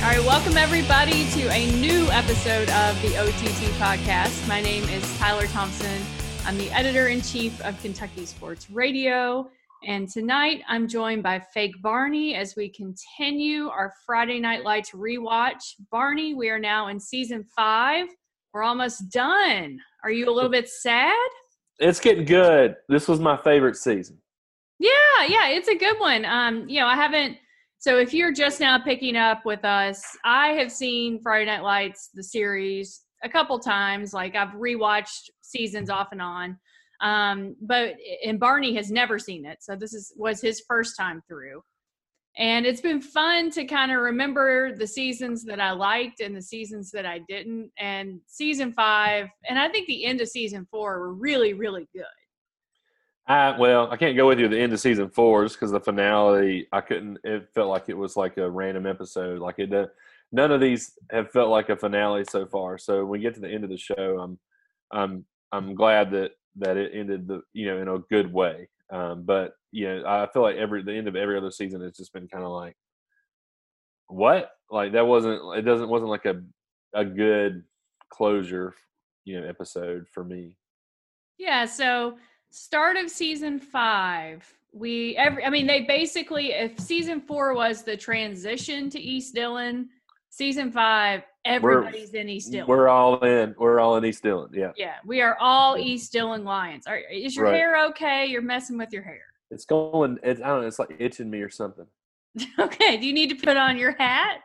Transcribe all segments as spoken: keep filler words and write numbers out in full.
All right, welcome everybody to a new episode of the O T T podcast. My name is Tyler Thompson. I'm the editor-in-chief of Kentucky Sports Radio. And tonight I'm joined by Fake Barney as we continue our Friday Night Lights rewatch. Barney, we are now in season five. We're almost done. Are you a little bit sad? It's getting good. This was my favorite season. Yeah, yeah, it's a good one. Um, you know, I haven't So if you're just now picking up with us, I have seen Friday Night Lights, the series, a couple times. Like I've rewatched seasons off and on. Um, but and Barney has never seen it. So this is was his first time through. And it's been fun to kind of remember the seasons that I liked and the seasons that I didn't. And season five, and I think the end of season four were really, really good. I, well, I can't go with you at the end of season four just because the finale, I couldn't, it felt like it was like a random episode. Like it, uh, none of these have felt like a finale so far. So when we get to the end of the show, I'm, I'm, I'm glad that, that it ended the, you know, in a good way. Um, but you know, I feel like every, the end of every other season has just been kind of like, what? Like that wasn't, it doesn't, wasn't like a, a good closure, you know, episode for me. Yeah. So, start of season five, we every I mean they basically, if season four was the transition to East Dillon, season five everybody's we're, in East Dillon. We're all in. We're all in East Dillon. Yeah. Yeah, we are all East Dillon Lions. Are, is your right. hair okay? You're messing with your hair. It's going. It's I don't know. It's like itching me or something. Okay. Do you need to put on your hat?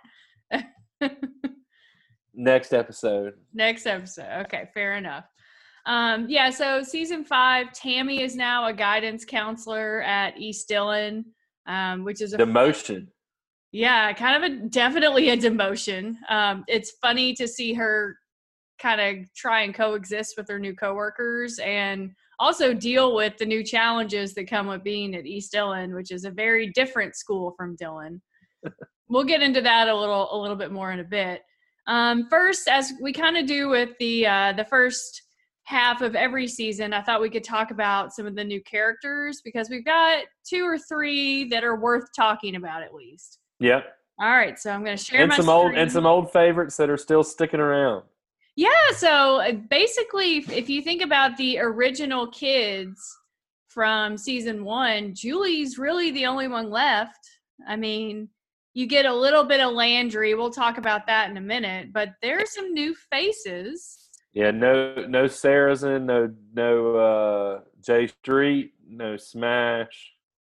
Next episode. Next episode. Okay, fair enough. Um, yeah, so season five, Tammy is now a guidance counselor at East Dillon, um, which is a demotion. Yeah, kind of a definitely a demotion. Um, it's funny to see her kind of try and coexist with her new coworkers and also deal with the new challenges that come with being at East Dillon, which is a very different school from Dillon. We'll get into that a little a little bit more in a bit. Um, first, as we kind of do with the uh, the first half of every season, I thought we could talk about some of the new characters because we've got two or three that are worth talking about at least. Yep. All right, so I'm going to share and my some screen. old and some old favorites that are still sticking around. Yeah, so basically, if you think about the original kids from season one, Julie's really the only one left. I mean, you get a little bit of Landry. We'll talk about that in a minute, but there's some new faces. Yeah, no, no Saracen, no, no uh, J Street, no Smash.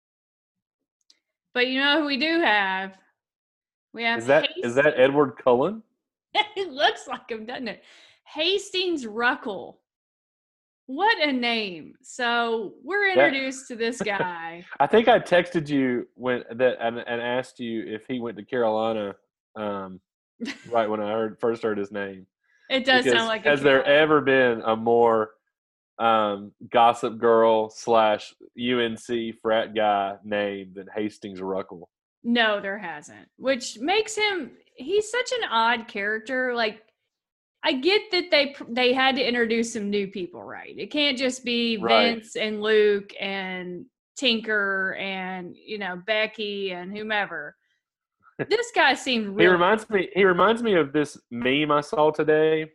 But you know who we do have? We have. Is that Hastings. Is that Edward Cullen? It looks like him, doesn't it? Hastings Ruckle. What a name! So we're introduced that, to this guy. I think I texted you when that and, and asked you if he went to Carolina. Um, right when I heard first heard his name. It does because, sound like. Has there ever been a more um, Gossip Girl slash U N C frat guy name than Hastings Ruckle? No, there hasn't. Which makes him. He's such an odd character. Like, I get that they they had to introduce some new people, right? It can't just be right. Vince and Luke and Tinker and you know Becky and whomever. This guy seemed really. He reminds me. He reminds me of this meme I saw today.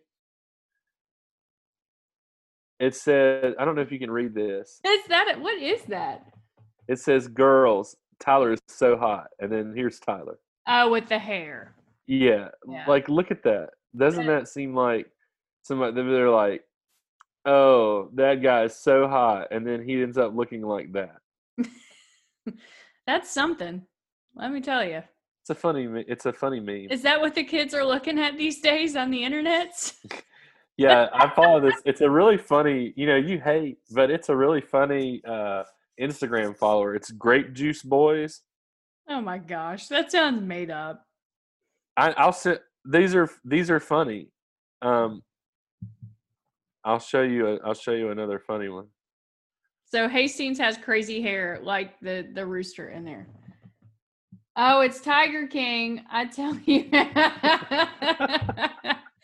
It said, "I don't know if you can read this." Is that what is that? It says, "Girls, Tyler is so hot," and then here's Tyler. Oh, with the hair. Yeah, yeah. Like look at that. Doesn't that seem like somebody? They're like, "Oh, that guy is so hot," and then he ends up looking like that. That's something. Let me tell you. It's a funny. It's a funny meme. Is that what the kids are looking at these days on the internet? Yeah, I follow this. It's a really funny. You know, you hate, but it's a really funny uh, Instagram follower. It's Grape Juice Boys. Oh my gosh, that sounds made up. I, I'll sit. These are these are funny. Um, I'll show you. A, I'll show you another funny one. So Hastings has crazy hair, like the the rooster in there. Oh, it's Tiger King. I tell you.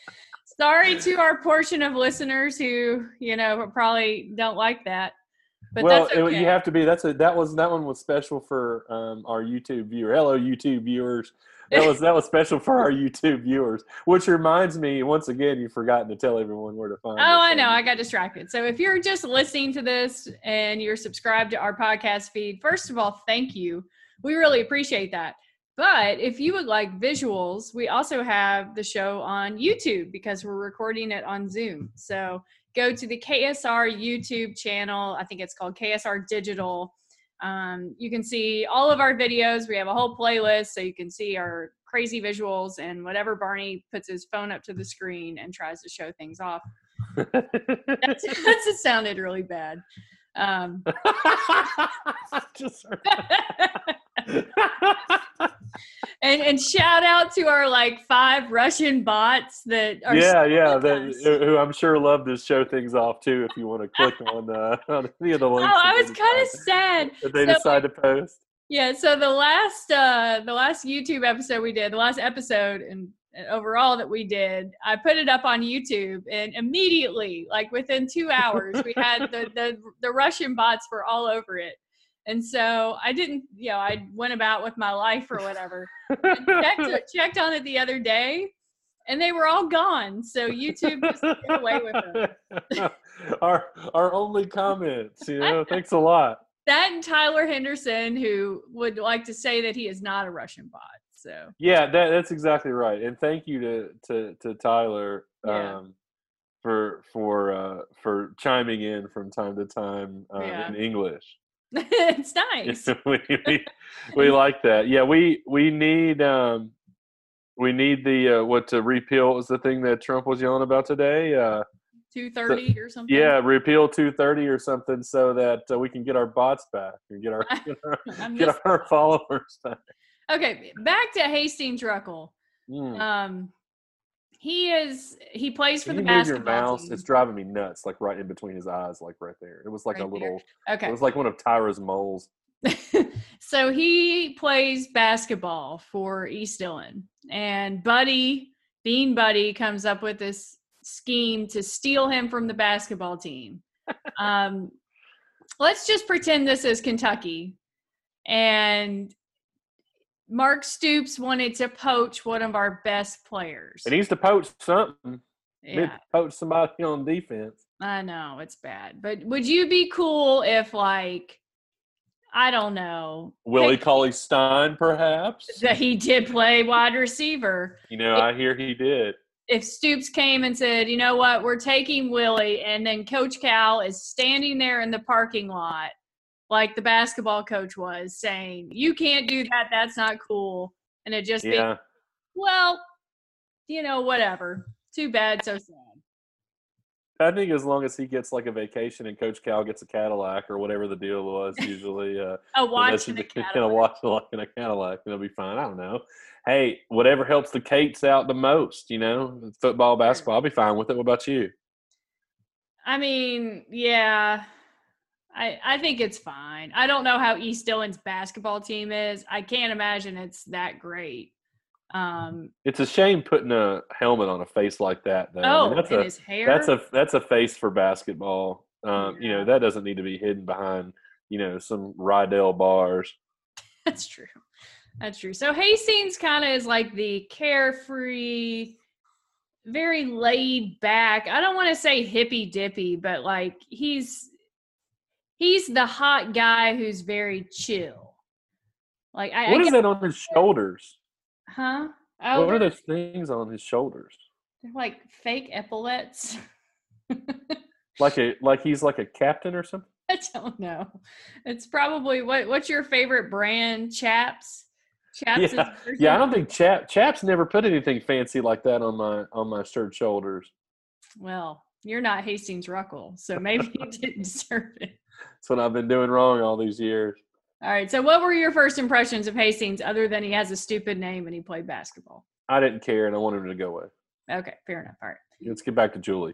Sorry to our portion of listeners who, you know, probably don't like that. But well, that's okay. it, you have to be. That's a that was that one was special for um, our YouTube viewer. Hello, YouTube viewers. That was that was special for our YouTube viewers. Which reminds me, once again, you've forgotten to tell everyone where to find. Oh, us I know. on. I got distracted. So if you're just listening to this and you're subscribed to our podcast feed, first of all, thank you. We really appreciate that. But if you would like visuals, we also have the show on YouTube because we're recording it on Zoom. So go to the K S R YouTube channel. I think it's called K S R Digital. Um, you can see all of our videos. We have a whole playlist so you can see our crazy visuals and whatever Barney puts his phone up to the screen and tries to show things off. That's, that's it sounded really bad. Um, Just and and shout out to our like five Russian bots that are yeah, yeah, with that, us. who I'm sure love to show things off too. If you want to click on, uh, on any of the links. Oh, I that was they kind of decide- sad. that they So- decide to post. Yeah, so the last uh the last YouTube episode we did, the last episode and, and overall that we did, I put it up on YouTube and immediately, like within two hours, we had the, the the Russian bots were all over it. And so I didn't, you know, I went about with my life or whatever. And checked, it- checked on it the other day and they were all gone. So YouTube just did away with them. our our only comments, you know. Thanks a lot. That and Tyler Henderson, who would like to say that he is not a Russian bot. So Yeah, that, that's exactly right. And thank you to to, to Tyler um, Yeah. for for uh, for chiming in from time to time um, Yeah. in English. it's nice. we, we, we like that. Yeah, we we need um, we need the uh, what to repeal was the thing that Trump was yelling about today. Uh, two thirty or something. yeah, repeal two thirty or something so that uh, we can get our bots back and get our get our, I'm get just- our followers back. Okay, back to Hastings Ruckle. Mm. Um, he is he plays for Can the you move your basketball mouse? team. It's driving me nuts. Like right in between his eyes, like right there. It was like Right a little. there. Okay. It was like one of Tyra's moles. So he plays basketball for East Dillon, and Buddy Bean Buddy comes up with this scheme to steal him from the basketball team. Um, let's just pretend this is Kentucky, and Mark Stoops wanted to poach one of our best players. It needs to poach something. Need Yeah, to poach somebody on defense. I know it's bad, but would you be cool if, like, I don't know, Willie hey, Cauley Stein, perhaps. that he did play wide receiver? You know, I hear he did. If Stoops came and said, you know what, we're taking Willie, and then Coach Cal is standing there in the parking lot like the basketball coach was saying, you can't do that, that's not cool. And it just Yeah. be, well, you know, whatever. Too bad, so sad. I think as long as he gets like a vacation and Coach Cal gets a Cadillac or whatever the deal was, usually uh, A then watch that's in a just gonna Cadillac. watch like in a Cadillac, and it'll be fine. I don't know. Hey, whatever helps the Cates out the most, you know, football, basketball, I'll be fine with it. What about you? I mean, yeah, I I think it's fine. I don't know how East Dillon's basketball team is. I can't imagine it's that great. Um, It's a shame putting a helmet on a face like that, though. I oh, mean, that's and a his hair. that's a that's a face for basketball. Um, You know, Yeah. that doesn't need to be hidden behind, you know, some Rydell bars. That's true. That's true. So Hastings kind of is like the carefree, very laid back. I don't want to say hippy dippy, but like he's he's the hot guy who's very chill. Like I, What I is get, that on his shoulders? huh? Oh, What are they're, those things on his shoulders? they're like fake epaulets. Like a like he's like a captain or something? I don't know. It's probably what. What's your favorite brand? Chaps. Chaps. Yeah, is yeah. I don't think Chap Chaps never put anything fancy like that on my on my shirt shoulders. Well, you're not Hastings Ruckle, so maybe you didn't deserve it. That's what I've been doing wrong all these years. All right. So, what were your first impressions of Hastings, other than he has a stupid name and he played basketball? I didn't care, and I wanted him to go away. Okay, fair enough. All right. Let's get back to Julie.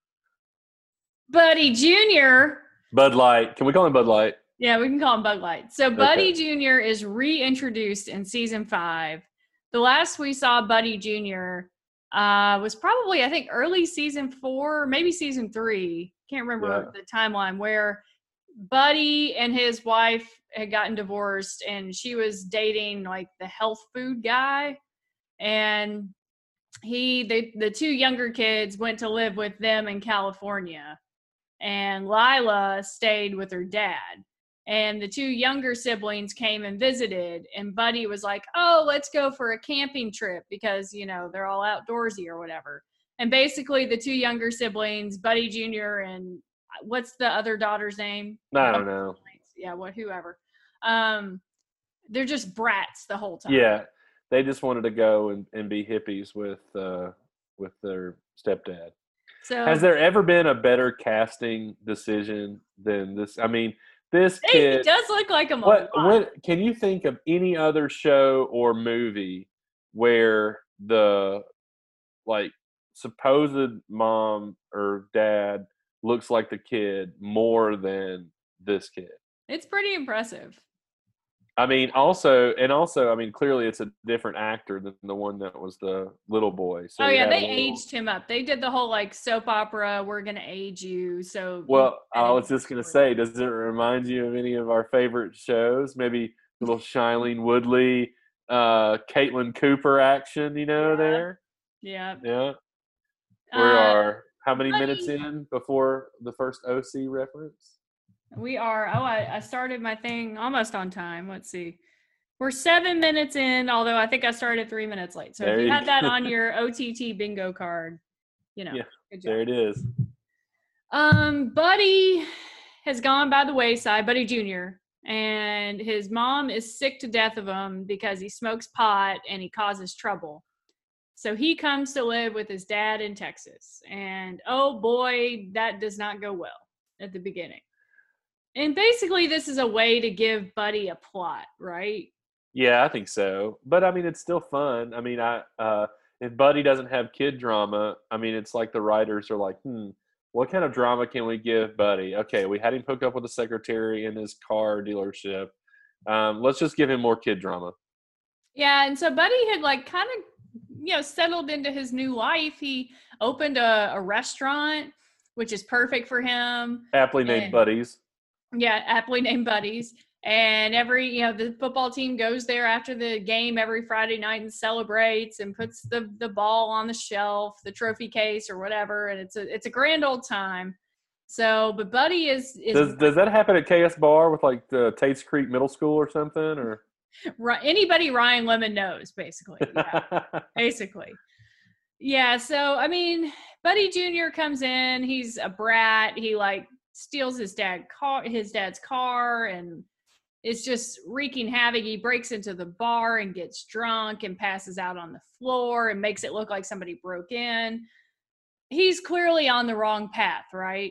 Buddy Junior Bud Light. Can we call him Bud Light? Yeah, we can call him Bud Light. So, Buddy Okay. Junior is reintroduced in season five. The last we saw Buddy Junior uh, was probably, I think, early season four, maybe season three. Can't remember Yeah. the timeline, where Buddy and his wife had gotten divorced, and she was dating like the health food guy. And he, they, the two younger kids went to live with them in California, and Lila stayed with her dad. And the two younger siblings came and visited, and Buddy was like, oh, let's go for a camping trip because, you know, they're all outdoorsy or whatever. And basically the two younger siblings, Buddy Junior and what's the other daughter's name? I don't know. Yeah, what, whoever. Um, they're just brats the whole time. Yeah, they just wanted to go and, and be hippies with uh, with their stepdad. So has there ever been a better casting decision than this? I mean, this hey, kid he does look like him. What, what can you think of any other show or movie where the like supposed mom or dad looks like the kid more than this kid? It's pretty impressive. I mean, also, and also, I mean, clearly it's a different actor than the one that was the little boy. So oh yeah, they little... aged him up. They did the whole like soap opera. We're gonna age you. So well, I was just gonna say, does it remind you of any of our favorite shows? Maybe little Shailene Woodley, uh, Caitlin Cooper action. You know, yeah. there. Yeah. Yeah. We uh, are how many funny. minutes in before the first O C reference? We are, oh, I, I started my thing almost on time. Let's see. We're seven minutes in, although I think I started three minutes late. So there if you, you had that on your O T T bingo card, you know, yeah, good job. There it is. Um, Buddy has gone by the wayside, Buddy Junior, and his mom is sick to death of him because he smokes pot and he causes trouble. So he comes to live with his dad in Texas. And oh boy, that does not go well at the beginning. And basically, this is a way to give Buddy a plot, right? Yeah, I think so. But I mean, it's still fun. I mean, I uh, if Buddy doesn't have kid drama, I mean, it's like the writers are like, hmm, what kind of drama can we give Buddy? Okay, we had him hook up with a secretary in his car dealership. Um, let's just give him more kid drama. Yeah, and so Buddy had like kind of, you know, settled into his new life. He opened a, a restaurant, which is perfect for him. Aptly named and, Buddies. Yeah, aptly named Buddies. And every, you know, the football team goes there after the game every Friday night and celebrates and puts the, the ball on the shelf, the trophy case or whatever. And it's a, it's a grand old time. So, but Buddy is, is does, does that happen at K S Bar with like the Tates Creek Middle School or something, or anybody Ryan Lemon knows, basically. Yeah, basically. Yeah. So, I mean, Buddy Junior comes in, he's a brat. He like steals his dad car, his dad's car, and it's just wreaking havoc. He breaks into the bar and gets drunk and passes out on the floor and makes it look like somebody broke in. He's clearly on the wrong path, right?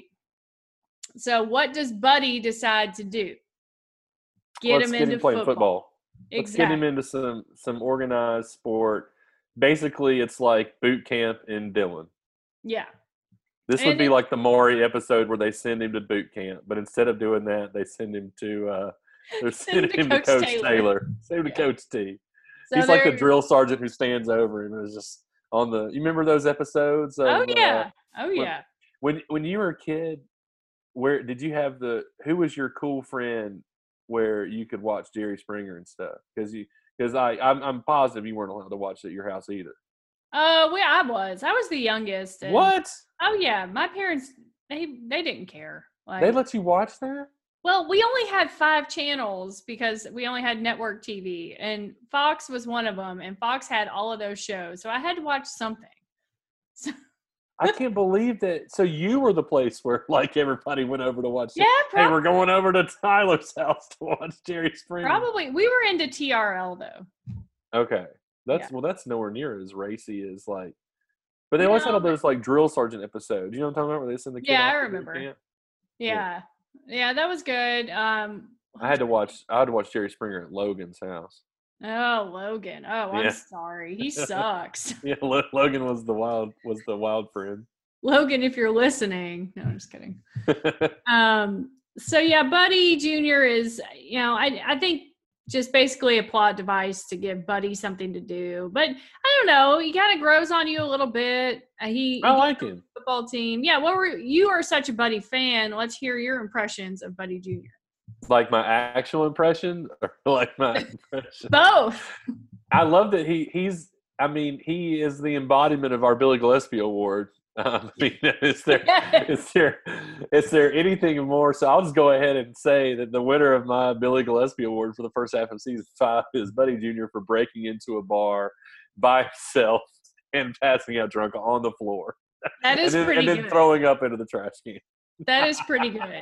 So what does Buddy decide to do? Get Let's him get into him playing football. football. Let's Exactly. get him into some some organized sport. Basically, it's like boot camp in Dillon. Yeah. This and would be it, like the Maury episode where they send him to boot camp, but instead of doing that, they send him to uh, they're sending him to Coach Taylor. Taylor. Send him to yeah. Coach T. So he's like the drill sergeant who stands over him and is just on the. You remember those episodes? Of, oh yeah, uh, oh yeah. When when you were a kid, where did you have the? Who was your cool friend where you could watch Jerry Springer and stuff? Because you because I I'm, I'm positive you weren't allowed to watch it at your house either. Oh, uh, well, I was. I was the youngest. And, what? Oh yeah, my parents they they didn't care. Like, they let you watch that? Well, we only had five channels because we only had network T V, and Fox was one of them. And Fox had all of those shows, so I had to watch something. So, I can't believe that. So you were the place where like everybody went over to watch. Yeah, probably. Hey, we're going over to Tyler's house to watch Jerry Springer. Probably. We were into T R L though. Okay. That's yeah. well. That's nowhere near as racy as like, but they no, always had all those like drill sergeant episodes. You know what I'm talking about? Where they send the kid yeah, off I to remember. Camp? Yeah. yeah, yeah, that was good. Um, I had to watch. I had to watch Jerry Springer at Logan's house. Oh, Logan. Oh, I'm yeah. sorry. He sucks. yeah, Logan was the wild was the wild friend. Logan, if you're listening, no, I'm just kidding. um. So yeah, Buddy Junior is. You know, I I think. just basically a plot device to give Buddy something to do. But I don't know. He kind of grows on you a little bit. Uh, he, he I like him. Football team. Yeah. What were you are such a Buddy fan? Let's hear your impressions of Buddy Junior Like my actual impression, or like my impression? Both. I love that he he's. I mean, he is the embodiment of our Billy Gillispie Award. Um, I mean, is there, is there, is there anything more? So I'll just go ahead and say that the winner of my Billy Gillispie Award for the first half of season five is Buddy Junior for breaking into a bar by himself and passing out drunk on the floor. That is and then, pretty and then good. throwing up into the trash can. That is pretty good.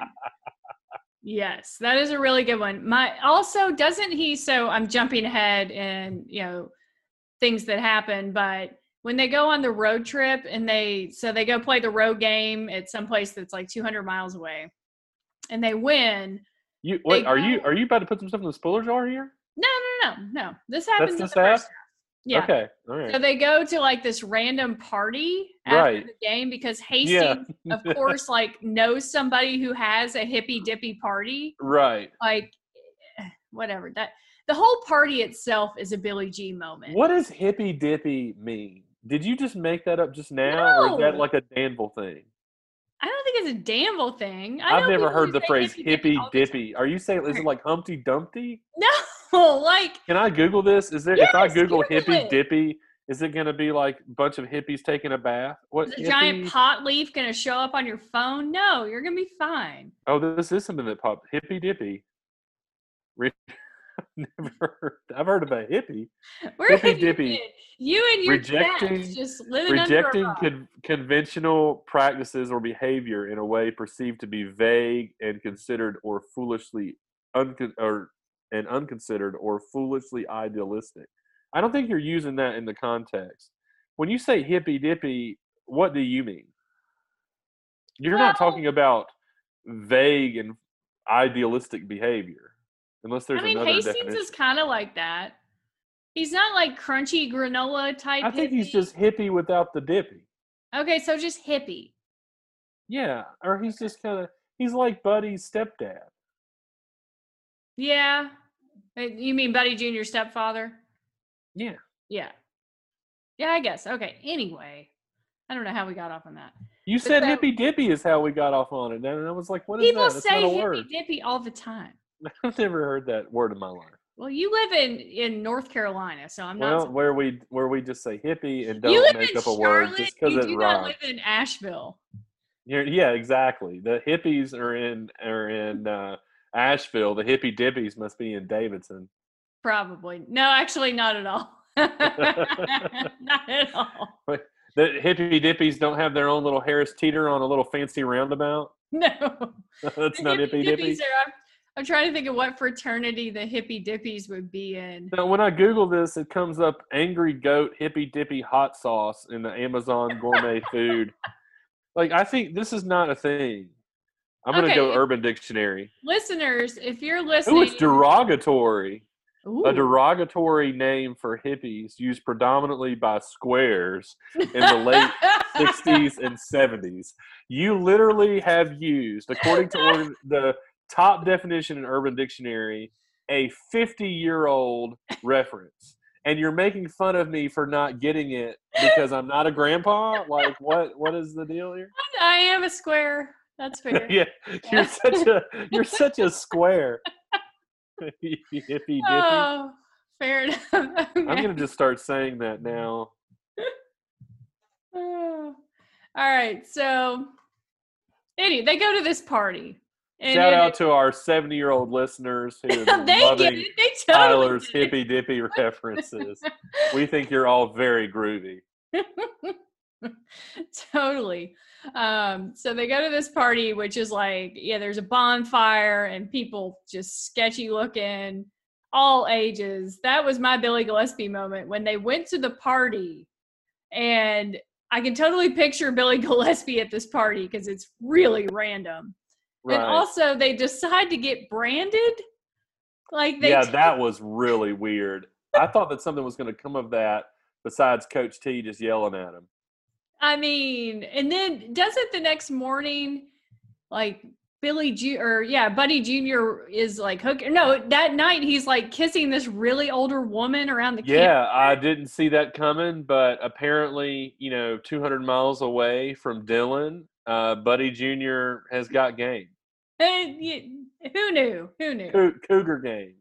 Yes, that is a really good one. My also doesn't he? So I'm jumping ahead and you know things that happen, but when they go on the road trip and they so they go play the road game at some place that's like two hundred miles away, and they win. You wait? They Are go, you are you about to put some stuff in the spoiler jar here? No, no, no, no. This happens That's in the this first half? half. Yeah. Okay. All right. So they go to like this random party after Right. the game because Hastings, Yeah. of course, like knows somebody who has a hippy dippy party. Right. Like, whatever. That the whole party itself is a Billy G moment. What does hippy dippy mean? Did you just make that up just now, or is that No. like a Danville thing? I don't think it's a Danville thing. I I've know never people heard who the say phrase hippy hippy all the time. dippy. Are you saying is it like Humpty Dumpty? No, like Can I Google this? Is there if I Yes, Google Google hippy it. dippy, is it going to be like a bunch of hippies taking a bath? What is a hippie? giant pot leaf going to show up on your phone? No, you're going to be fine. Oh, this is something that popped. Hippy dippy. Re- Never heard. I've heard of a hippie. Where Hippy have you dippy. been? You and your Rejecting- cats just living Rejecting under a rock. con- conventional practices or behavior in a way perceived to be vague and considered or foolishly uncon- or and unconsidered or foolishly idealistic. I don't think you're using that in the context. When you say hippy dippy, what do you mean? You're not Well- talking about vague and idealistic behavior, unless there's I mean, another Hastings definition. is kind of like that. He's not like crunchy granola type. I think he's hippie. just hippie without the dippy. Okay, so just hippie. Yeah, or he's just kind of he's like Buddy's stepdad. Yeah. Uh, You mean Buddy Junior's stepfather? Yeah. Yeah. Yeah, I guess. Okay. Anyway, I don't know how we got off on that. You But said so- hippy dippy is how we got off on it, and I was like, "What is People that? That's say not a hippy word." dippy all the time. I've never heard that word in my life. Well, you live in in North Carolina, so I'm Well, not. where we where we just say hippie and You don't live make in up a word Charlotte. just because You it do not rhymes. live in Asheville. You're- yeah, exactly. The hippies are in are in uh, Asheville. The hippy dippies must be in Davidson. Probably. No, actually, not at all. Not at all. The hippy dippies don't have their own little Harris Teeter on a little fancy roundabout. No. That's The not hippy dippy. dippies are- I'm, I'm trying to think of what fraternity the hippy dippies would be in. Now, when I Google this, it comes up Angry Goat Hippy Dippy Hot Sauce in the Amazon gourmet food. Like, I think this is not a thing. I'm going to Okay, go if- Urban Dictionary. Listeners, if you're Ooh, listening, it's derogatory. Ooh. A derogatory name for hippies used predominantly by squares in the late sixties and seventies. You literally have used, according to organ- the top definition in Urban Dictionary, a fifty-year-old reference. And you're making fun of me for not getting it because I'm not a grandpa? Like, what? What is the deal here? I am a square. That's fair. Yeah, you're such a you're such a square. Hippy dippy. Oh, fair enough. Okay. I'm gonna just start saying that now. Oh. All right. So, anyway, they go to this party. And Shout it- out to our seventy-year-old listeners who they are get loving it. They totally Tyler's get it. hippy dippy references. We think you're all very groovy. Totally. Um, so they go to this party, which is like, yeah, there's a bonfire and people just sketchy looking, all ages. That was my Billy Gillispie moment when they went to the party, and I can totally picture Billy Gillispie at this party because it's really random. Right. And also, they decide to get branded. Like they yeah, t- that was really weird. I thought that something was going to come of that besides Coach T just yelling at him. I mean, and then doesn't the next morning, like Billy Ju or yeah, Buddy Junior is like hooking. No, that night he's like kissing this really older woman around the camp. Yeah, I didn't see that coming, but apparently, you know, two hundred miles away from Dylan, uh, Buddy Junior has got game. Who knew? Who knew? Co- Cougar game.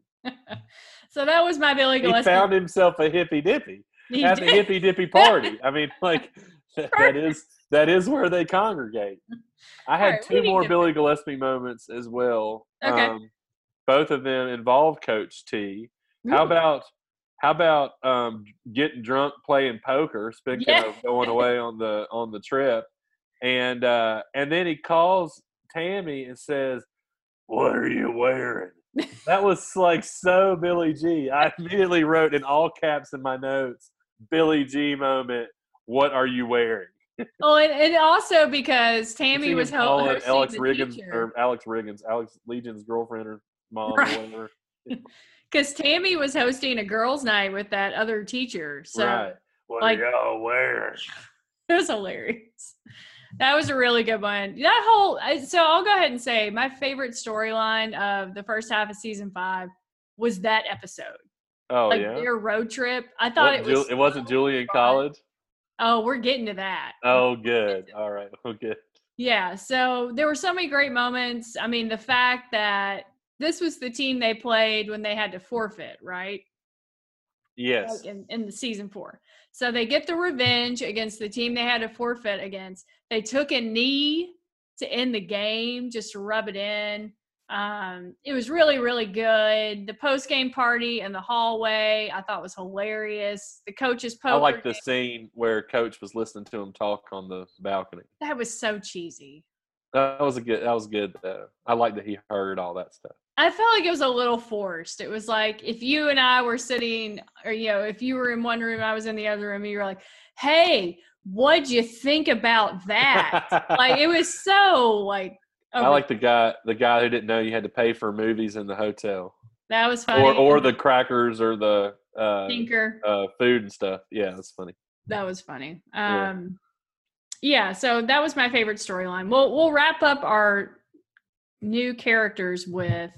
So that was my Billy Gillispie. He found himself a hippy dippy He at did. the hippy dippy party. I mean, like that is that is where they congregate. I had right, two more Billy Gillispie moments as well. Okay. Um, both of them involved Coach T. How Ooh. about how about um, getting drunk playing poker? Speaking Yeah. of going away on the on the trip, and uh, and then he calls Tammy and says, "What are you wearing?" That was like so Billy G. I immediately wrote in all caps in my notes, "Billy G moment. What are you wearing?" Oh, and, and also because Tammy was ho- calling hosting Alex the Riggins teacher. or Alex Riggins, Alex Legion's girlfriend or mom Right. or whatever. Because Tammy was hosting a girls' night with that other teacher. So Right. What like, are y'all wearing? it was hilarious. That was a really good one. That whole so I'll go ahead and say my favorite storyline of the first half of season five was that episode. Oh like yeah. their road trip. I thought What, it was. Ju- it wasn't so Julie in fun. college. Oh, we're getting to that. Oh, good. All right. Oh, good. Yeah. So there were so many great moments. I mean, the fact that this was the team they played when they had to forfeit, right? Yes. Like in, in the season four. So they get the revenge against the team they had to forfeit against. They took a knee to end the game just to rub it in. Um, it was really, really good. The post-game party in the hallway I thought was hilarious. The coach's poker I like the game, scene where Coach was listening to him talk on the balcony. that was so cheesy. That was a good. That was good though. I like that he heard all that stuff. I felt like it was a little forced. It was like if you and I were sitting, or, you know, if you were in one room, I was in the other room, and you were like, hey, what'd you think about that? Like, it was so, like, I like the guy the guy who didn't know you had to pay for movies in the hotel. That was funny. Or or the crackers or the uh, Tinker. uh, food and stuff. Yeah, that's funny. That was funny. Um, yeah. yeah, so that was my favorite storyline. We'll, we'll wrap up our new characters with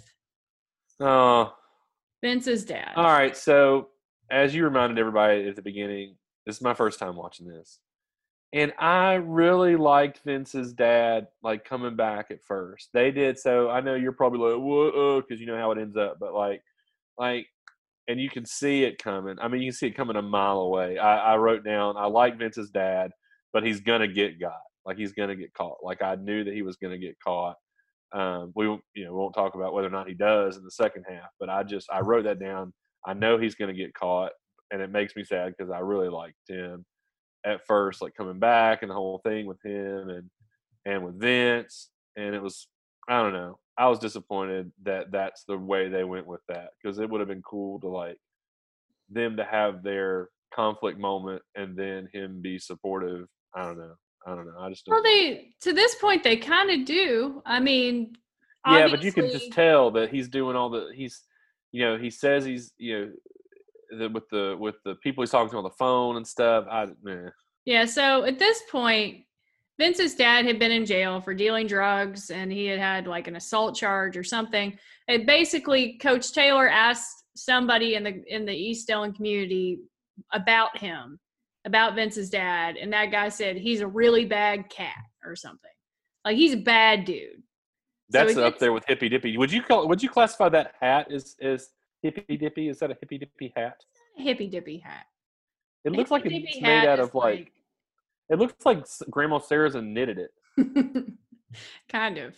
Oh. Vince's dad. All right, so as you reminded everybody at the beginning, this is my first time watching this. And I really liked Vince's dad, like, coming back at first. They did, so I know you're probably like, whoa, because you know how it ends up. But, like, like, and you can see it coming. I mean, you can see it coming a mile away. I, I wrote down, I like Vince's dad, but he's going to get got. Like, he's going to get caught. Like, I knew that he was going to get caught. Um, we, you know, we won't talk about whether or not he does in the second half. But I just, I wrote that down. I know he's going to get caught, and it makes me sad because I really liked him at first, like coming back and the whole thing with him and and with Vince, and it was, I don't know, I was disappointed that that's the way they went with that, because it would have been cool to like them to have their conflict moment and then him be supportive. I don't know. I don't know. I just don't Well, they to this point they kind of do. I mean, yeah, but you can just tell that he's doing all the he's, you know, he says he's, you know. The, with the with the people he's talking to on the phone and stuff. I eh. Yeah, so at this point, Vince's dad had been in jail for dealing drugs, and he had had like an assault charge or something. And basically, Coach Taylor asked somebody in the in the East Dillon community about him, about Vince's dad, and that guy said he's a really bad cat or something. Like, he's a bad dude. That's so up gets, there with hippy dippy. Would you call would you classify that hat as as hippy dippy? Is that a hippy dippy hat? Hippy dippy hat. It looks like it's made out of like, like. It looks like Grandma Saracen knitted it. Kind of.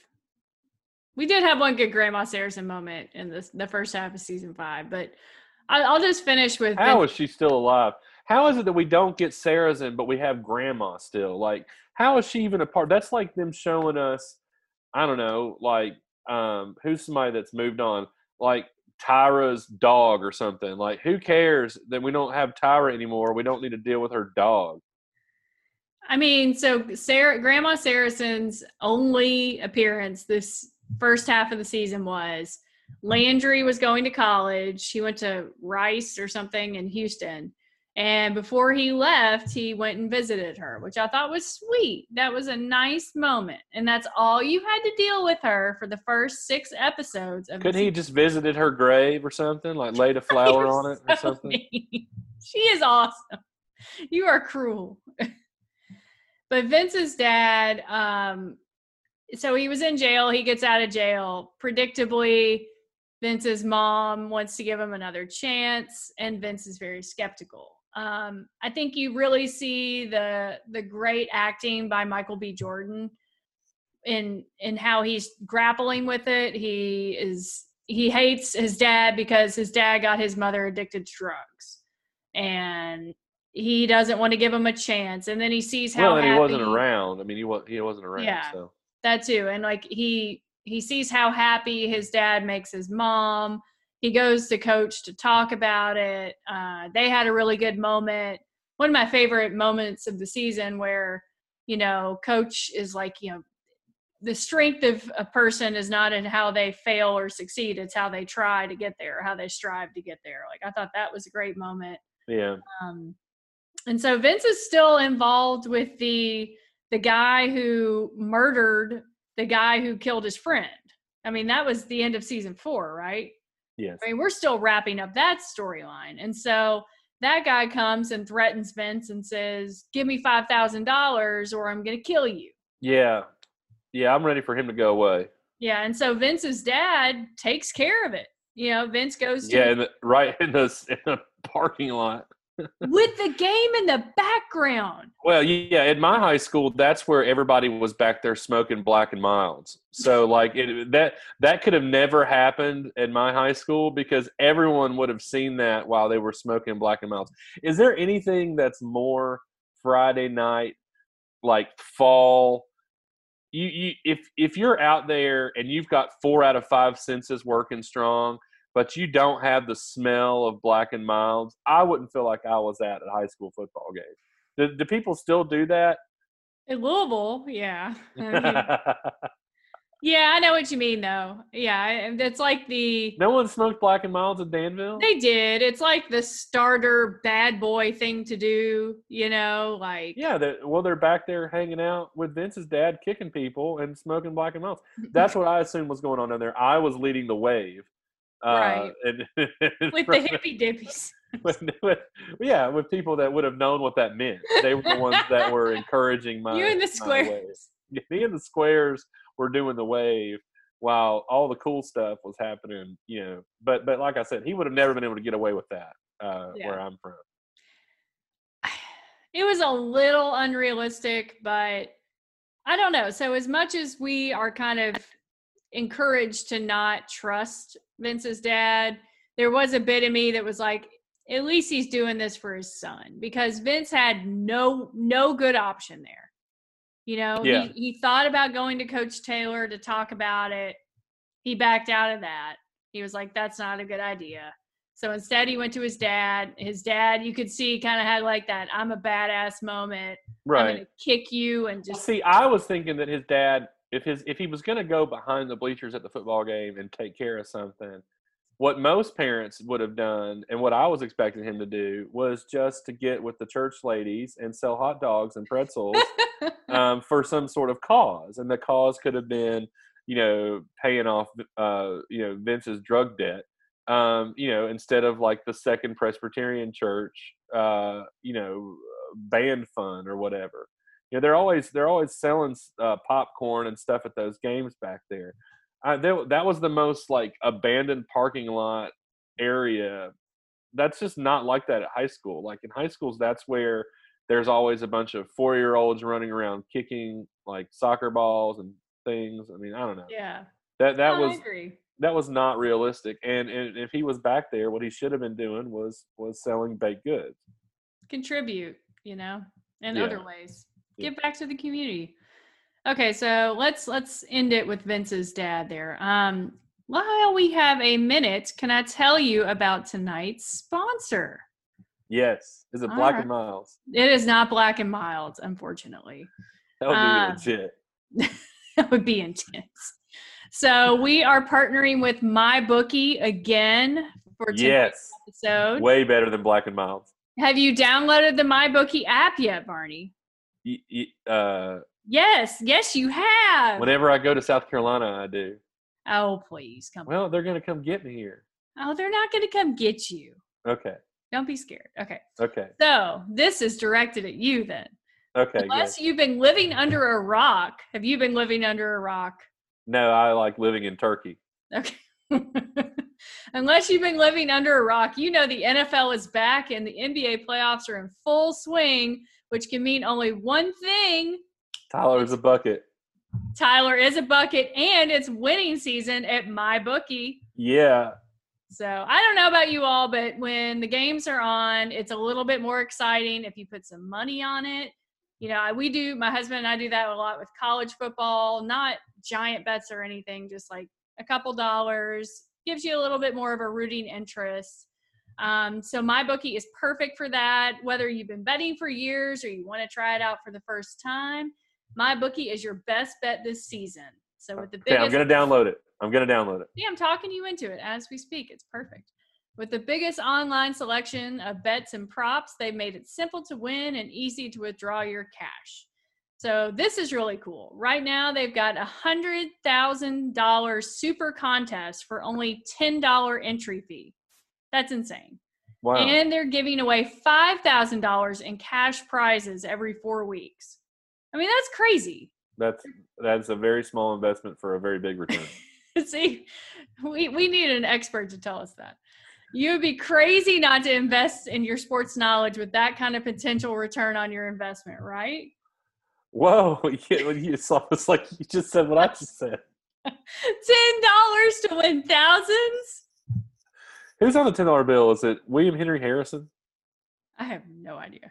We did have one good Grandma Saracen moment in this, the first half of season five, but I, I'll just finish with. How Vince. Is she still alive? How is it that we don't get Saracen, but we have Grandma still? Like, how is she even a part? That's like them showing us, I don't know, like, um, who's somebody that's moved on? Like, Tyra's dog or something. Like, who cares that we don't have Tyra anymore? We don't need to deal with her dog. I mean, so Sarah, Grandma Saracen's only appearance this first half of the season was Landry was going to college. He went to Rice or something in Houston, And before he left, he went and visited her, which I thought was sweet. That was a nice moment. And that's all you had to deal with her for the first six episodes of Couldn't the he just visited her grave or something? Like laid a flower on it or so something? mean. She is awesome. You are cruel. But Vince's dad, um, so he was in jail. He gets out of jail. Predictably, Vince's mom wants to give him another chance, and Vince is very skeptical. Um, I think you really see the the great acting by Michael B. Jordan in in how he's grappling with it. He is he hates his dad because his dad got his mother addicted to drugs, and he doesn't want to give him a chance. And then he sees how well, and happy, he wasn't around. I mean, he was he wasn't around. Yeah, so that too. And like he he sees how happy his dad makes his mom. He goes to coach to talk about it. Uh, they had a really good moment. One of my favorite moments of the season where, you know, coach is like, you know, the strength of a person is not in how they fail or succeed. It's how they try to get there, how they strive to get there. Like, I thought that was a great moment. Yeah. Um, and so Vince is still involved with the, the guy who murdered the guy who killed his friend. I mean, that was the end of season four, right? Yes. I mean, we're still wrapping up that storyline. And so that guy comes and threatens Vince and says, give me five thousand dollars or I'm going to kill you. Yeah. Yeah, I'm ready for him to go away. Yeah, and so Vince's dad takes care of it. You know, Vince goes to Yeah, in the, right in the, in the parking lot. with the game in the background. Well, yeah, at my high school, that's where everybody was back there smoking Black and Milds. So, like, it, that that could have never happened at my high school because everyone would have seen that while they were smoking Black and Milds. Is there anything that's more Friday night, like fall? You, you, if if you're out there and you've got four out of five senses working strong, but you don't have the smell of Black and Milds, I wouldn't feel like I was at a high school football game. Do, do people still do that? In Louisville, yeah. I mean, yeah, I know what you mean, though. Yeah, it's like the No one smoked Black and Milds in Danville? they did. It's like the starter bad boy thing to do, you know, like Yeah, that, well, they're back there hanging out with Vince's dad, kicking people and smoking Black and Milds. That's what I assumed was going on down there. I was leading the wave. Right. Uh, and, with the hippie dippies. with, with, yeah, with people that would have known what that meant. They were the ones that were encouraging my You and the my squares. wave. Me and the squares were doing the wave while all the cool stuff was happening, you know. But but like I said, he would have never been able to get away with that uh, Yeah. where I'm from. It was a little unrealistic, but I don't know. So as much as we are kind of encouraged to not trust Vince's dad, there was a bit of me that was like, at least he's doing this for his son, because Vince had no no good option there. You know, Yeah. he, he thought about going to Coach Taylor to talk about it. He backed out of that. He was like, that's not a good idea. So instead he went to his dad. His dad, you could see, kind of had like that I'm a badass moment. Right. I'm going to kick you and just See, I was thinking that his dad, if his if he was going to go behind the bleachers at the football game and take care of something, what most parents would have done and what I was expecting him to do was just to get with the church ladies and sell hot dogs and pretzels um, for some sort of cause. And the cause could have been, you know, paying off, uh, you know, Vince's drug debt. Um, you know, instead of like the Second Presbyterian Church, uh, you know, band fund or whatever. You know, they're always they're always selling uh, popcorn and stuff at those games back there. I, they, that was the most like abandoned parking lot area. That's just not like that at high school. Like in high schools, that's where there's always a bunch of four-year-olds running around kicking like soccer balls and things. I mean, I don't know. yeah. That that No, was I agree. that was not realistic. And, and if he was back there, what he should have been doing was was selling baked goods. Contribute, you know, in Yeah. other ways. Yeah. Give back to the community. Okay, so let's let's end it with Vince's dad there. Um, while we have a minute, can I tell you about tonight's sponsor? Yes. Is it All Black right. and Miles? It is not Black and Milds, unfortunately. That would be Um, legit. That would be intense. So we are partnering with MyBookie again for tonight's Yes. episode. Way better than Black and Miles. Have you downloaded the MyBookie app yet, Barney? Y- y- uh, Yes, yes, you have. whenever I go to South Carolina, I do. Oh, please come. Well, they're going to come get me here. Oh, they're not going to come get you. Okay. Don't be scared. Okay. Okay. So this is directed at you then. Okay. Unless good. you've been living under a rock. Have you been living under a rock? No, I like living in Turkey. Okay. Unless you've been living under a rock, you know the N F L is back and the N B A playoffs are in full swing, which can mean only one thing. Tyler's a bucket. Tyler is a bucket, and it's winning season at MyBookie. Yeah. So I don't know about you all, but when the games are on, it's a little bit more exciting if you put some money on it. You know, we do, my husband and I do that a lot with college football, not giant bets or anything, just like a couple dollars, gives you a little bit more of a rooting interest. Um, so MyBookie is perfect for that. Whether you've been betting for years or you want to try it out for the first time, MyBookie is your best bet this season. So with the biggest, okay, I'm going to download it. I'm going to download it. Yeah, I'm talking you into it as we speak. It's perfect. With the biggest online selection of bets and props, they've made it simple to win and easy to withdraw your cash. So this is really cool. Right now, they've got a one hundred thousand dollars super contest for only ten dollars entry fee. That's insane. Wow. And they're giving away five thousand dollars in cash prizes every four weeks. I mean, that's crazy. That's that's a very small investment for a very big return. See, we, we need an expert to tell us that. You would be crazy not to invest in your sports knowledge with that kind of potential return on your investment, right? Whoa. Yeah, you saw, it's like you just said what I just said. ten dollars to win thousands? Who's on the ten dollar bill? Is it William Henry Harrison? I have no idea.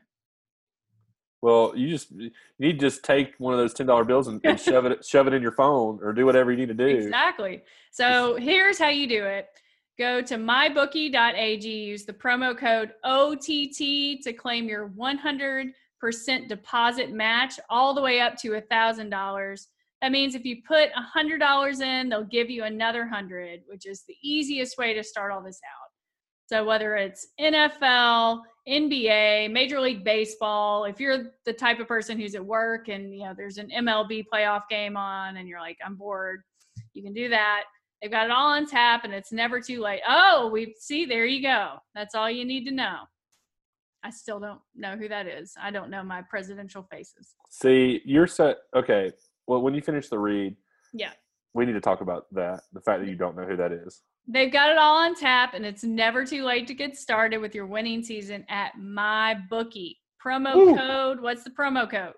Well, you just you need to just take one of those ten dollar bills and, and shove it shove it in your phone or do whatever you need to do. Exactly. So here's how you do it. Go to my bookie dot a g, use the promo code O T T to claim your one hundred percent deposit match all the way up to one thousand dollars. That means if you put one hundred dollars in, they'll give you another one hundred dollars, which is the easiest way to start all this out. So whether it's N F L, N B A, Major League Baseball, if you're the type of person who's at work and, you know, there's an M L B playoff game on and you're like, I'm bored, you can do that. They've got it all on tap and it's never too late. Oh, we see, there you go. That's all you need to know. I still don't know who that is. I don't know my presidential faces. See, you're set. Okay. Well, when you finish the read, Yeah. we need to talk about that. The fact that you don't know who that is. They've got it all on tap, and it's never too late to get started with your winning season at MyBookie. Promo Ooh. code, what's the promo code?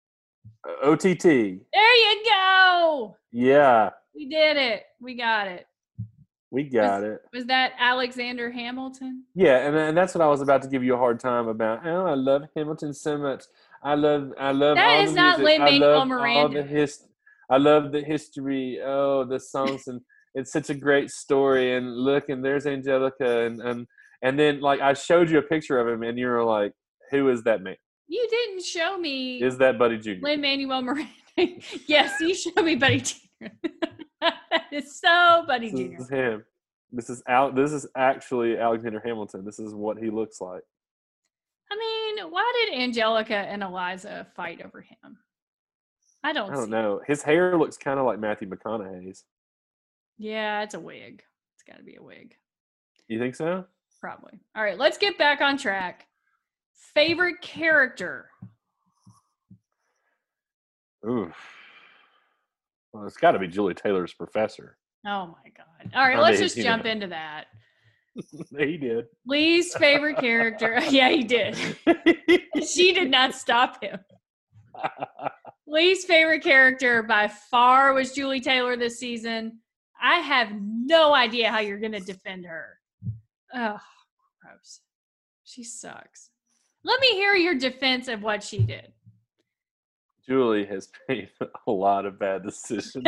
O T T. There you go. Yeah. We did it. We got it. We got was, it. Was that Alexander Hamilton? Yeah, and, and that's what I was about to give you a hard time about. Oh, I love Hamilton so much. I love I love That all is the not music. I Lin-Manuel love Miranda. all the his, I love the history. Oh, the songs and it's such a great story. And look, and there's Angelica, and and and then like I showed you a picture of him, and you were like, "Who is that man? You didn't show me. Is that Buddy Junior?" Lin-Manuel Miranda? Yes, you showed me Buddy Junior That is so Buddy This Junior is him. This is Al. This is actually Alexander Hamilton. This is what he looks like. I mean, why did Angelica and Eliza fight over him? I don't. I don't see know. it. His hair looks kind of like Matthew McConaughey's. Yeah, it's a wig. It's got to be a wig. You think so? Probably. All right, let's get back on track. Favorite character? Ooh. Well, it's got to be Julie Taylor's professor. Oh my God. All right, I let's mean, just you jump know. into that. He did. Lee's favorite character. Yeah, he did. She did not stop him. Lee's favorite character by far was Julie Taylor this season. I have no idea how you're going to defend her. Oh, gross. She sucks. Let me hear your defense of what she did. Julie has made a lot of bad decisions.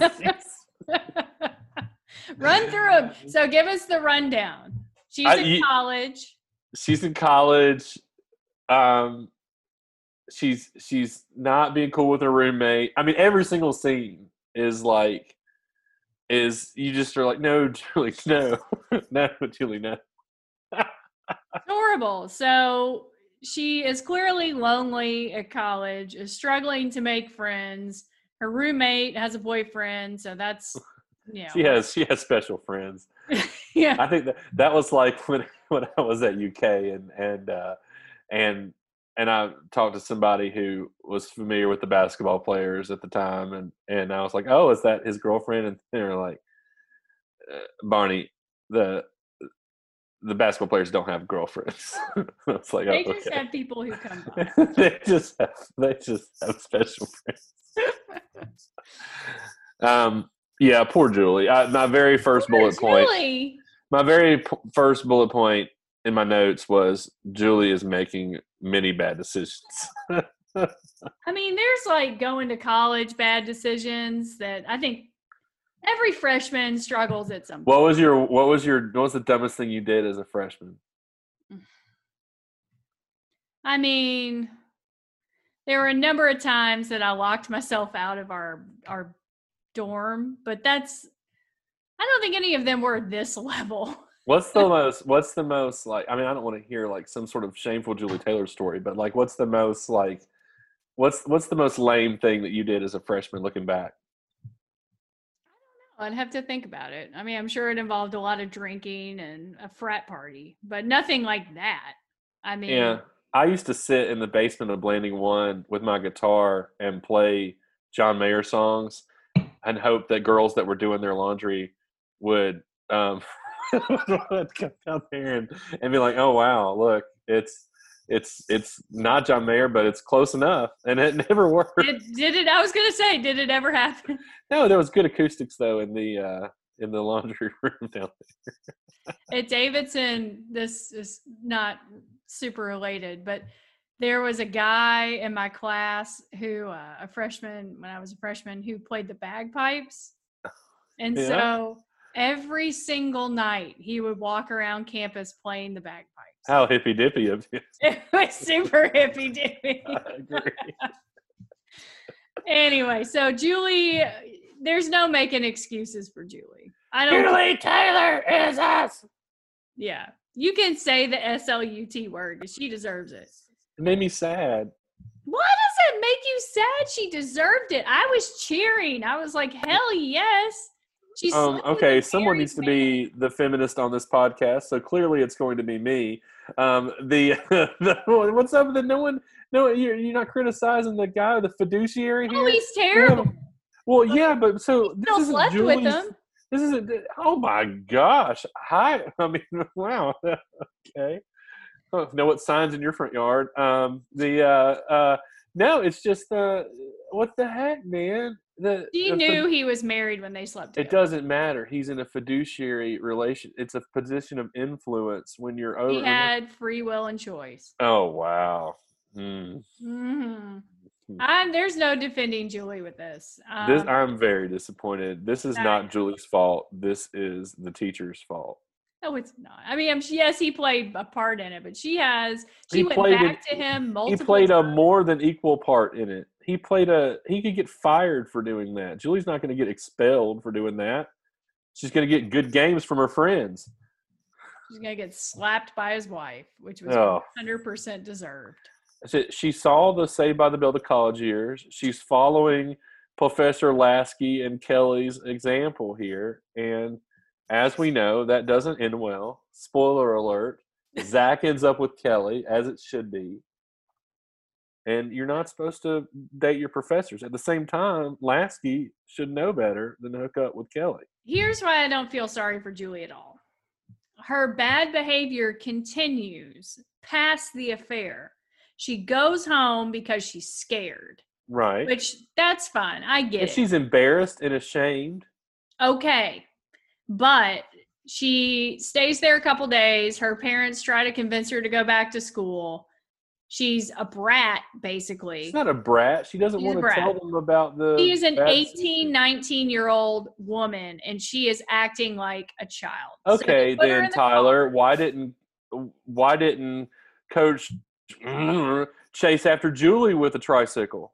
Run through them. So give us the rundown. She's I- in you- college. She's in college. Um, she's she's not being cool with her roommate. I mean, every single scene is like, is you just are like, no, Julie, no, no, Julie, no. horrible. So she is clearly lonely at college, is struggling to make friends. Her roommate has a boyfriend, so that's yeah. She has she has special friends. yeah. I think that that was like when when I was at U K and and uh, and and I talked to somebody who was familiar with the basketball players at the time, and and I was like, oh, is that his girlfriend? And they were like, uh, Barney, the the basketball players don't have girlfriends. It's like, They oh, just okay. have people who come by. they just have they just have special friends. um, yeah, poor Julie. I, my very first Poor bullet point. Julie. My very p- first bullet point in my notes was Julie is making many bad decisions. I mean, there's like going to college bad decisions that I think every freshman struggles at some point. What was your what was your what was the dumbest thing you did as a freshman? I mean, there were a number of times that I locked myself out of our our dorm, but that's I don't think any of them were this level. What's the most what's the most like I mean, I don't want to hear like some sort of shameful Julie Taylor story, but like what's the most like what's what's the most lame thing that you did as a freshman looking back? I'd have to think about it. I mean, I'm sure it involved a lot of drinking and a frat party, but nothing like that. I mean, Yeah. I used to sit in the basement of Blanding One with my guitar and play John Mayer songs and hope that girls that were doing their laundry would um would come out there and, and be like, oh wow, look, it's it's it's not John Mayer, but it's close enough. And it never worked. Did, did it? I was gonna say, did it ever happen? No, there was good acoustics though in the uh, in the laundry room down there. At Davidson, this is not super related, but there was a guy in my class who, uh, a freshman, when I was a freshman, who played the bagpipes. And Yeah. so every single night he would walk around campus playing the bagpipes. How hippy dippy of you. It was super hippy dippy. I agree. Anyway, so Julie, there's no making excuses for Julie. I don't. Julie Taylor is us. Yeah, you can say the S L U T word because she deserves it. It made me sad. Why does it make you sad? She deserved it. I was cheering. I was like, hell yes. She's Um, okay, someone needs to be the feminist on this podcast, so clearly it's going to be me. Um, the, the what's up with the no one? No, you're you're not criticizing the guy, the fiduciary here. Oh, he's terrible. Yeah. Well, yeah, but so He this still isn't slept with Julie's. him. This isn't. Oh my gosh! Hi. I mean, wow. Okay. Oh, know what signs in your front yard? Um, the uh, uh, no, it's just uh, what the heck, man. The, She the knew fid- he was married when they slept It together. doesn't matter. He's in a fiduciary relation. It's a position of influence when you're over. He had free will and choice. Oh wow. Hmm. Mm-hmm. I'm, there's no defending Julie with this. Um, This I'm very disappointed. This is I not know. Julie's fault. This is the teacher's fault. no, it's not. I mean, I'm, yes, he played a part in it, but she has. She He went played back it- to him He multiple played a times. more than equal part in it. He played a. He could get fired for doing that. Julie's not going to get expelled for doing that. She's going to get good games from her friends. She's gonna get slapped by his wife, which was Oh. one hundred percent deserved. She, she saw the Saved by the Bell the college years. She's following Professor Lasky and Kelly's example here, and as we know, that doesn't end well. Spoiler alert: Zach ends up with Kelly, as it should be. And you're not supposed to date your professors. At the same time, Lasky should know better than to hook up with Kelly. Here's why I don't feel sorry for Julie at all. Her bad behavior continues past the affair. She goes home because she's scared, Right. which that's fine. I get And it. she's embarrassed and ashamed. Okay. But she stays there a couple days. Her parents try to convince her to go back to school. She's a brat, basically. She's not a brat. She doesn't She's a want to brat. tell them about the. She is an bad eighteen, nineteen year old woman, and she is acting like a child. So Okay, they put her then in the Tyler, car. why didn't why didn't Coach chase after Julie with a tricycle?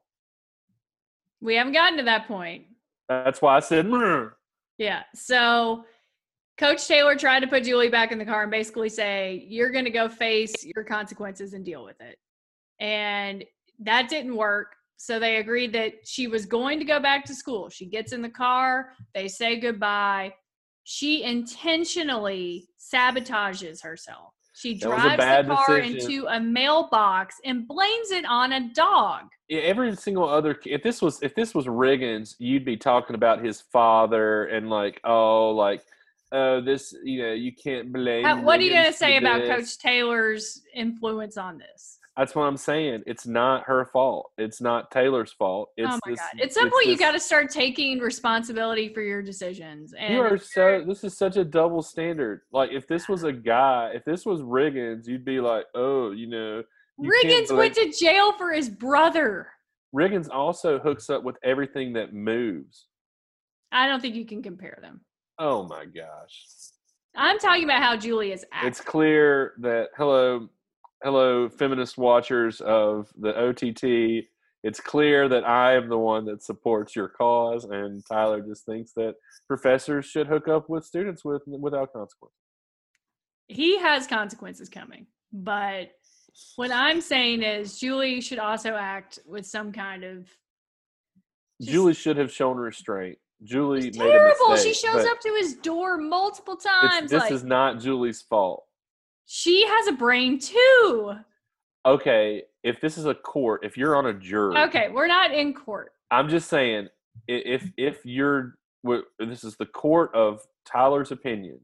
We haven't gotten to that point. That's why I said. Yeah. So Coach Taylor tried to put Julie back in the car and basically say, you're going to go face your consequences and deal with it. And that didn't work. So they agreed that she was going to go back to school. She gets in the car. They say goodbye. She intentionally sabotages herself. She drives the car decision. into a mailbox and blames it on a dog. Yeah, every single other if this was if this was Riggins, you'd be talking about his father and like, oh, like, oh, this, you know, you can't blame. How, what are you going to say about this. Coach Taylor's influence on this? That's what I'm saying. It's not her fault. It's not Taylor's fault. It's oh my this, God! At some point, this, you got to start taking responsibility for your decisions. And you are so. This is such a double standard. Like, if this was a guy, if this was Riggins, you'd be like, oh, you know. You Riggins went to jail for his brother. Riggins also hooks up with everything that moves. I don't think you can compare them. Oh my gosh! I'm talking about how Julie is acting. It's clear that hello. Hello, feminist watchers of the O T T. It's clear that I am the one that supports your cause, and Tyler just thinks that professors should hook up with students with without consequences. He has consequences coming, but what I'm saying is Julie should also act with some kind of. Just, Julie should have shown restraint. Julie made terrible. a mistake. She shows up to his door multiple times. This like, is not Julie's fault. She has a brain too. Okay, if this is a court, if you're on a jury. Okay, we're not in court. I'm just saying, if if you're, this is the court of Tyler's opinion,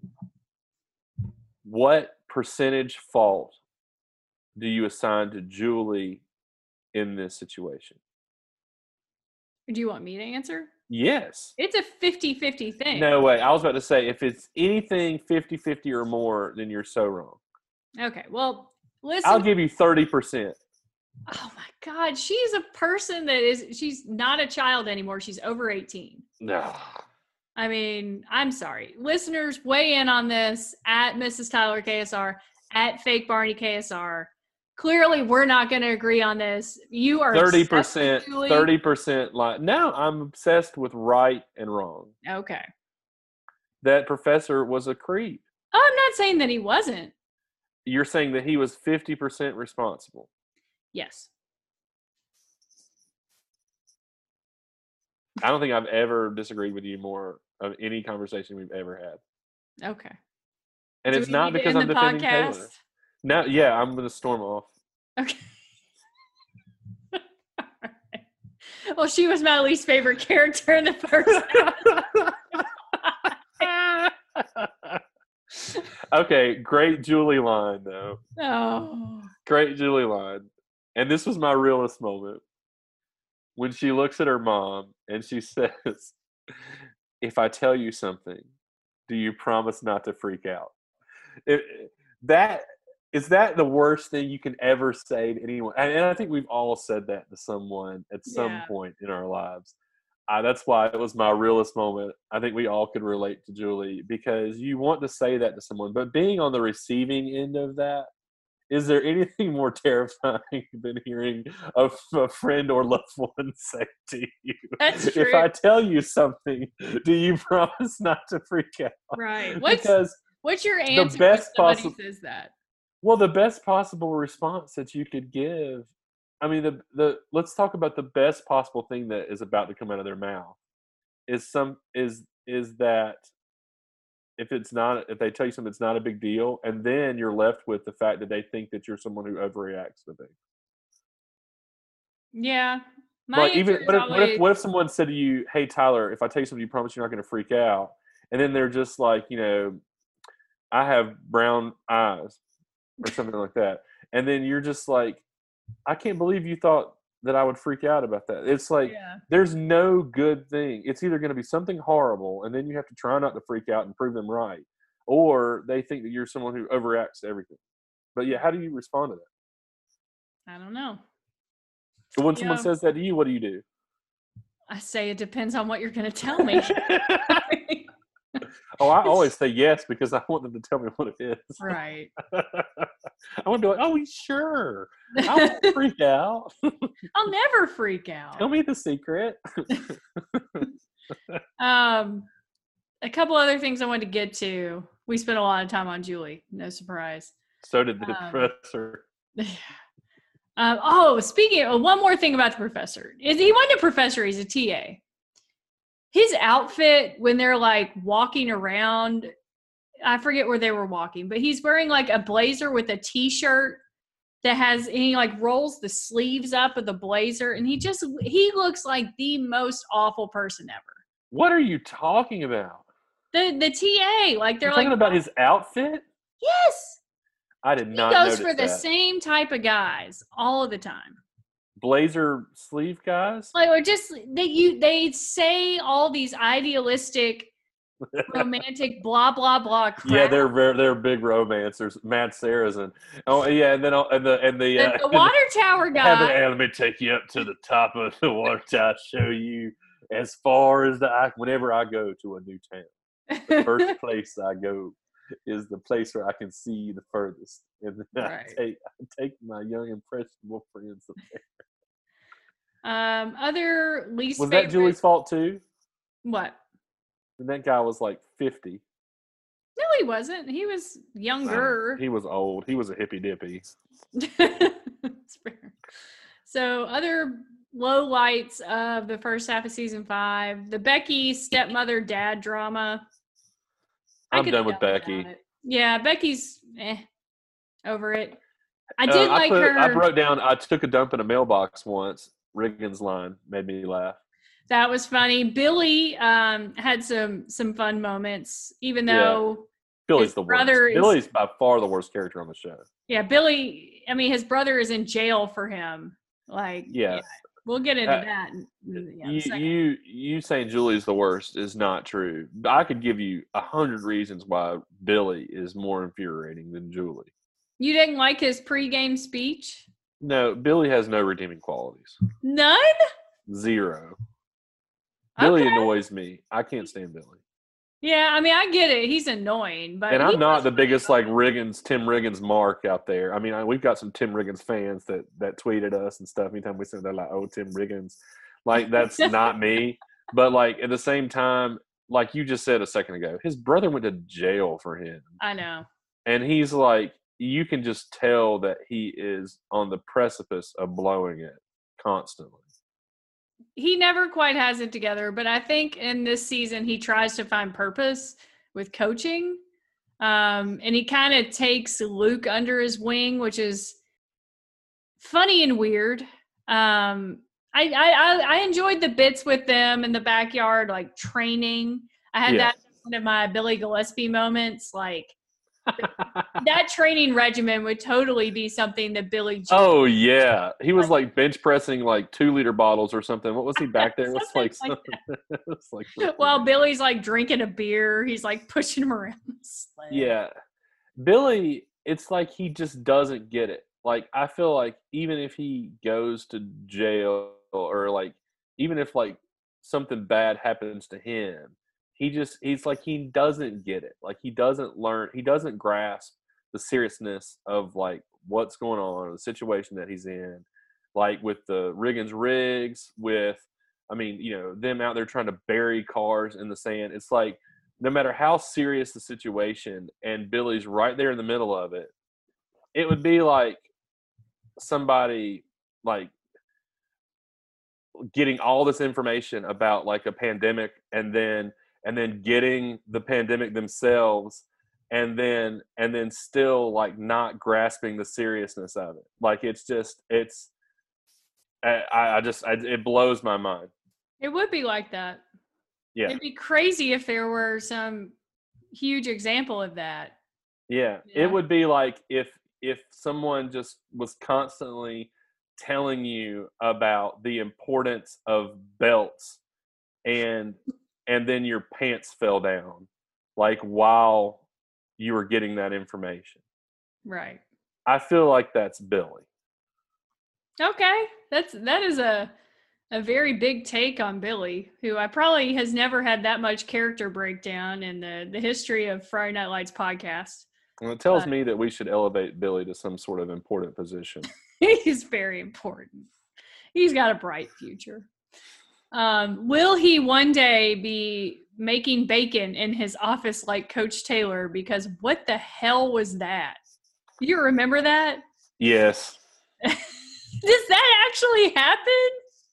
what percentage fault do you assign to Julie in this situation? Do you want me to answer? Yes. It's a fifty-fifty thing. No way. I was about to say, if it's anything fifty-fifty or more, then you're so wrong. Okay, well, listen. I'll give you thirty percent. Oh, my God. She's a person that is – she's not a child anymore. She's over eighteen. No. I mean, I'm sorry. Listeners, weigh in on this at Missus Tyler K S R, at Fake Barney K S R. Clearly, we're not going to agree on this. You are thirty percent, thirty percent like, no, I'm obsessed with right and wrong. Okay. That professor was a creep. Oh, I'm not saying that he wasn't. You're saying that he was fifty percent responsible. Yes. I don't think I've ever disagreed with you more of any conversation we've ever had. Okay. And Do it's not because I'm defending podcast? Taylor. No, yeah, I'm going to storm off. Okay. Well, she was my least favorite character in the first Okay, great Julie line, though. Oh. Great Julie line. And this was my realest moment. When she looks at her mom and she says, if I tell you something, do you promise not to freak out? It, that is that the worst thing you can ever say to anyone? And, and I think we've all said that to someone at some yeah. point in our lives. Uh, that's why it was my realest moment. I think we all could relate to Julie because you want to say that to someone, but being on the receiving end of that, is there anything more terrifying than hearing a, a friend or loved one say to you, that's true. If I tell you something, do you promise not to freak out? Right. What's, because what's your answer the best when somebody possi- says that? Well, the best possible response that you could give, I mean, the the let's talk about the best possible thing that is about to come out of their mouth is some is is that if it's not if they tell you something, it's not a big deal, and then you're left with the fact that they think that you're someone who overreacts to things. Yeah, my like even what if, always... what if what if someone said to you, "Hey Tyler, if I tell you something, you promise you're not going to freak out," and then they're just like, you know, I have brown eyes or something like that, and then you're just like, I can't believe you thought that I would freak out about that. It's like, yeah. There's no good thing. It's either going to be something horrible, and then you have to try not to freak out and prove them right, or they think that you're someone who overreacts to everything. But yeah, how do you respond to that? I don't know. So when you someone know, says that to you, what do you do? I say it depends on what you're going to tell me. Oh, I always say yes because I want them to tell me what it is. Right. I want to be like, oh, sure. I won't freak out. I'll never freak out. Tell me the secret. um, a couple other things I wanted to get to. We spent a lot of time on Julie. No surprise. So did the Um, professor. um, oh, speaking of one more thing about the professor. Is he wasn't a professor, he's a T A. His outfit when they're like walking around, I forget where they were walking, but he's wearing like a blazer with a t-shirt that has, and he like rolls the sleeves up of the blazer, and he just, he looks like the most awful person ever. What are you talking about? The the T A, like they're You're like, talking about his outfit? yes, I did he not goes notice for the that. same type of guys all of the time. Blazer sleeve guys? Like, or just they you they say all these idealistic, romantic, blah blah blah crap. Yeah, they're very, they're big romancers. Matt Saracen. Oh yeah, and then and the and the, the, uh, the water tower guy. Hey, let me take you up to the top of the water tower. Show you as far as the eye. Whenever I go to a new town, the first place I go is the place where I can see the furthest, and then Right. I take I take my young impressionable friends up there. Um, other least Was favorite. that Julie's fault too? What? And that guy was like fifty. No, he wasn't. He was younger. He was old. He was a hippy dippy. That's fair. So, other low lights of the first half of season five: the Becky stepmother dad drama. I I'm could done have with done Becky. without it. Yeah, Becky's eh, over it. I Uh, did I like put, her. I wrote down. I took a dump in a mailbox once. Riggins' line made me laugh. That was funny. Billy um, had some some fun moments, even Yeah. though Billy's his the worst. brother is- Billy's by far the worst character on the show. yeah, Billy. I mean, his brother is in jail for him. Like, Yeah. yeah, we'll get into Uh, that. In, in, yeah, You second. you you saying Julie's the worst is not true. I could give you a hundred reasons why Billy is more infuriating than Julie. You didn't like his pregame speech? No, Billy has no redeeming qualities. None? Zero. Billy Okay. annoys me. I can't stand Billy. Yeah, I mean, I get it. He's annoying, but And he I'm not was the pretty biggest funny. like Riggins, Tim Riggins mark out there. I mean, I, we've got some Tim Riggins fans that that tweeted us and stuff. Anytime we send, they're like, "Oh, Tim Riggins," like that's not me. But like at the same time, like you just said a second ago, his brother went to jail for him, I know. and he's like, you can just tell that he is on the precipice of blowing it constantly. He never quite has it together, but I think in this season he tries to find purpose with coaching. Um, and he kind of takes Luke under his wing, which is funny and weird. Um, I, I, I enjoyed the bits with them in the backyard, like training. I had Yeah. that one of my Billy Gillespie moments. Like that training regimen would totally be something that Billy. G- Oh yeah, he was like bench pressing like two liter bottles or something. What was he back there? It was like Something something. like It was like While Billy's like drinking a beer, he's like pushing him around. the sled. yeah, Billy. It's like he just doesn't get it. Like I feel like even if he goes to jail or like even if like something bad happens to him, he just he's like he doesn't get it. Like he doesn't learn. He doesn't grasp the seriousness of like what's going on, the situation that he's in, like with the Riggins rigs, with, I mean, you know, them out there trying to bury cars in the sand. It's like, no matter how serious the situation and Billy's right there in the middle of it, it would be like somebody like getting all this information about like a pandemic and then, and then getting the pandemic themselves and then and then still like not grasping the seriousness of it. Like it's just it's I, I just I, it blows my mind. It would be like that. Yeah, It'd be crazy if there were some huge example of that. yeah. Yeah. It would be like if if someone just was constantly telling you about the importance of belts and and then your pants fell down like while you were getting that information. Right. I feel like that's Billy. Okay. That's that is a a very big take on Billy, who I probably has never had that much character breakdown in the, the history of Friday Night Lights podcast. And it tells But- me that we should elevate Billy to some sort of important position. He's very important. He's got a bright future. Um, will he one day be making bacon in his office like Coach Taylor, because what the hell was that? Do you remember that? Yes. Does that actually happen?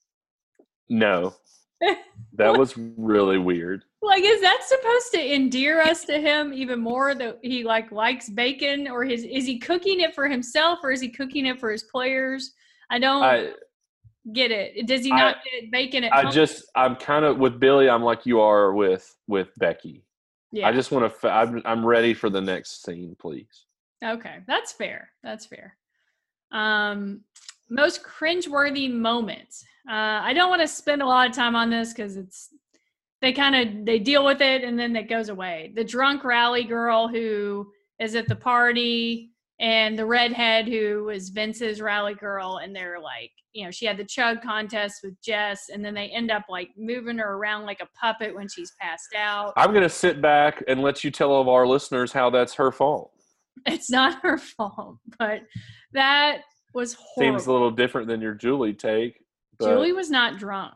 No. That was really weird. Like, is that supposed to endear us to him even more, that he like likes bacon? Or his is he cooking it for himself, or is he cooking it for his players? I don't I get it. Does he I, not get bacon at I home? just I'm kind of with Billy. I'm like you are with with Becky. Yeah. I just want to. I'm I'm ready for the next scene, please. Okay, that's fair. That's fair. Um, most cringeworthy moments. Uh, I don't want to spend a lot of time on this because it's they kind of they deal with it and then it goes away. The drunk rally girl who is at the party, and the redhead who was Vince's rally girl, and they're like, you know, she had the chug contest with Jess, and then they end up like moving her around like a puppet when she's passed out. I'm gonna sit back and let you tell all of our listeners how that's her fault. It's not her fault, but that was horrible. Seems a little different than your Julie take. But, Julie was not drunk.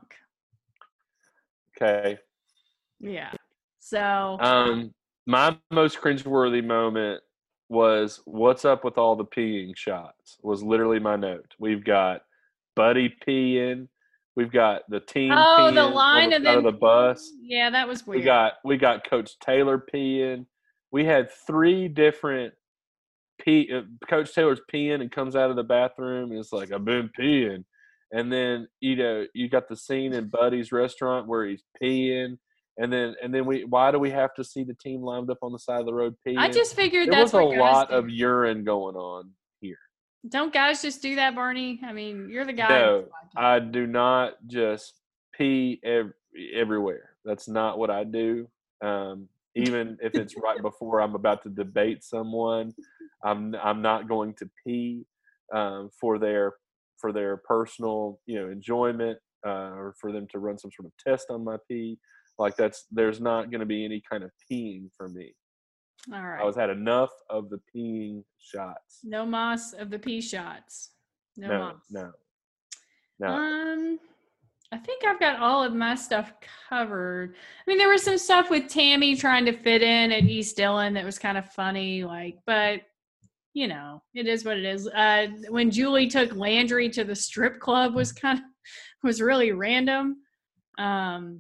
Okay. Yeah. So. Um, my most cringeworthy moment was "What's up with all the peeing shots?" was literally my note. We've got Buddy peeing. We've got the team oh, peeing the line on the of side them. of the bus. Yeah, that was weird. We got we got Coach Taylor peeing. We had three different pee. Uh, Coach Taylor's peeing and comes out of the bathroom and it's like, "I've been peeing." And then you know you got the scene in Buddy's restaurant where he's peeing. And then, and then we. Why do we have to see the team lined up on the side of the road peeing? I just figured there that's was a what guys lot do. of urine going on here. Don't guys just do that, Barney? I mean, you're the guy. No, I do not just pee ev- everywhere. That's not what I do. Um, even if it's right before I'm about to debate someone, I'm I'm not going to pee um, for their for their personal you know enjoyment uh, or for them to run some sort of test on my pee. Like that's there's not going to be any kind of peeing for me. All right. I was had enough of the peeing shots. No moss of the pee shots. No, no moss. No. No. Um, I think I've got all of my stuff covered. I mean, there was some stuff with Tammy trying to fit in at East Dillon that was kind of funny, like, but you know, it is what it is. Uh, when Julie took Landry to the strip club was kind of was really random. Um,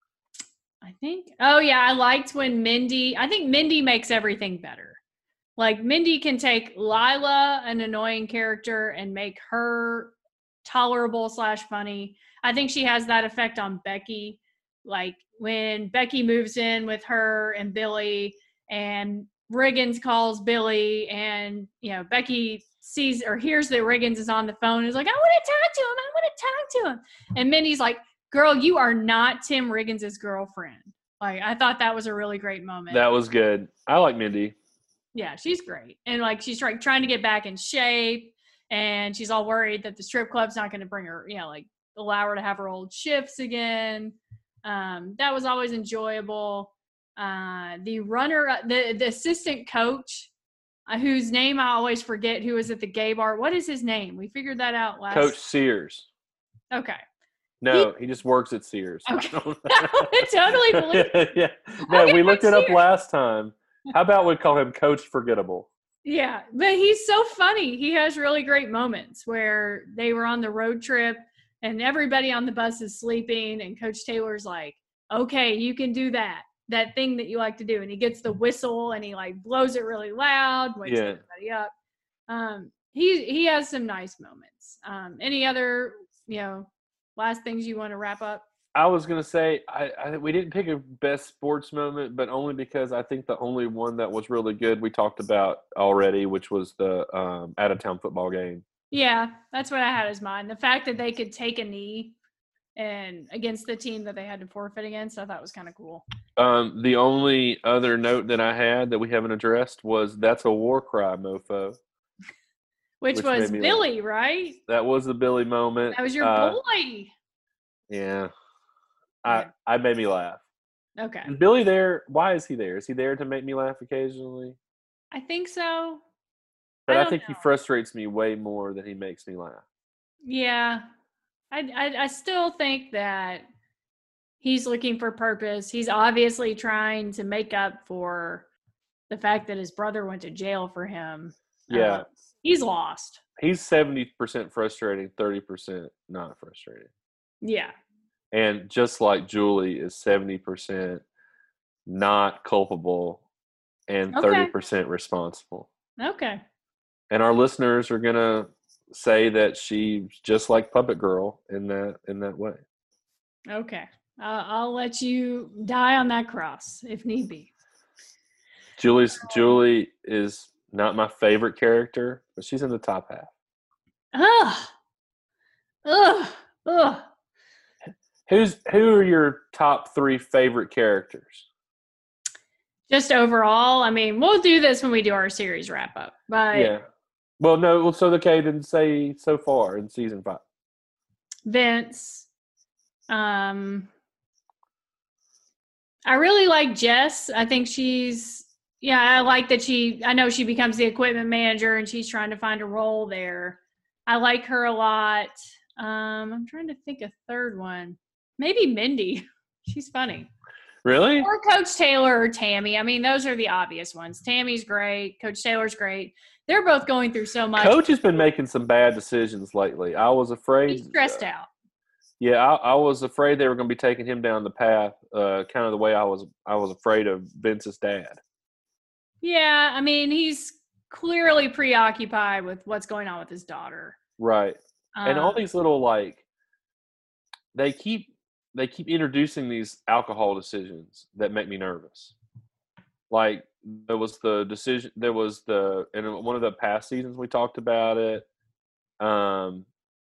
I think. Oh yeah, I liked when Mindy. I think Mindy makes everything better. Like Mindy can take Lila, an annoying character, and make her tolerable slash funny. I think she has that effect on Becky. Like when Becky moves in with her and Billy, and Riggins calls Billy, and you know Becky sees or hears that Riggins is on the phone and is like, I want to talk to him. I want to talk to him. And Mindy's like, girl, you are not Tim Riggins' girlfriend. Like, I thought that was a really great moment. That was good. I like Mindy. Yeah, she's great. And like, she's trying trying to get back in shape, and she's all worried that the strip club's not going to bring her, you know, like allow her to have her old shifts again. Um, that was always enjoyable. Uh, the runner, the, the assistant coach, uh, whose name I always forget, who was at the gay bar. What is his name? We figured that out last. Coach Sears. Okay. No, he, he just works at Sears. Okay. I totally believe. Yeah. No, okay, we looked Coach it up Sears. last time. How about we call him Coach Forgettable? Yeah, but he's so funny. He has really great moments where they were on the road trip and everybody on the bus is sleeping, and Coach Taylor's like, okay, you can do that. That thing that you like to do. And he gets the whistle and he like blows it really loud, wakes Yeah. everybody up. Um, he he has some nice moments. Um, any other, you know, last things you want to wrap up? I was gonna say I, I we didn't pick a best sports moment, but only because I think the only one that was really good we talked about already, which was the um, out of town football game. Yeah, that's what I had as mine. The fact that they could take a knee and against the team that they had to forfeit against, I thought was kind of cool. Um, the only other note that I had that we haven't addressed was "That's a war cry, mofo," which, which was made me Billy, laugh. right? That was the Billy moment. That was your Uh, boy. Yeah, Yeah. I I made me laugh. Okay, Is Billy there? Why is he there? Is he there to make me laugh occasionally? I think so. But I I, don't think know. he frustrates me way more than he makes me laugh. Yeah, I, I I still think that he's looking for purpose. He's obviously trying to make up for the fact that his brother went to jail for him. Yeah. Uh, he's lost. He's seventy percent frustrating, thirty percent not frustrating. Yeah. And just like Julie is seventy percent not culpable and Okay. thirty percent responsible. Okay. And our listeners are going to say that she's just like Puppet Girl in that in that way. Okay. Uh, I'll let you die on that cross if need be. Julie's Julie is not my favorite character, but she's in the top half. Ugh. Ugh. Ugh. Who's who are your top three favorite characters? Just overall, I mean, we'll do this when we do our series wrap up. But Yeah. Well, no. Well, so okay, didn't say so far in season five. Vince. Um, I really like Jess. I think she's, yeah, I like that she, I know she becomes the equipment manager and she's trying to find a role there. I like her a lot. Um, I'm trying to think a third one. Maybe Mindy. She's funny. Really? Or Coach Taylor or Tammy. I mean, those are the obvious ones. Tammy's great. Coach Taylor's great. They're both going through so much. Coach has been making some bad decisions lately. I was afraid. He's stressed out. Yeah, I, I was afraid they were going to be taking him down the path, uh, kind of the way I was. I was afraid of Vince's dad. Yeah, I mean, he's clearly preoccupied with what's going on with his daughter. Right, Um, and all these little like, they keep they keep introducing these alcohol decisions that make me nervous. Like there was the decision, there was the in one of the past seasons we talked about it. Um,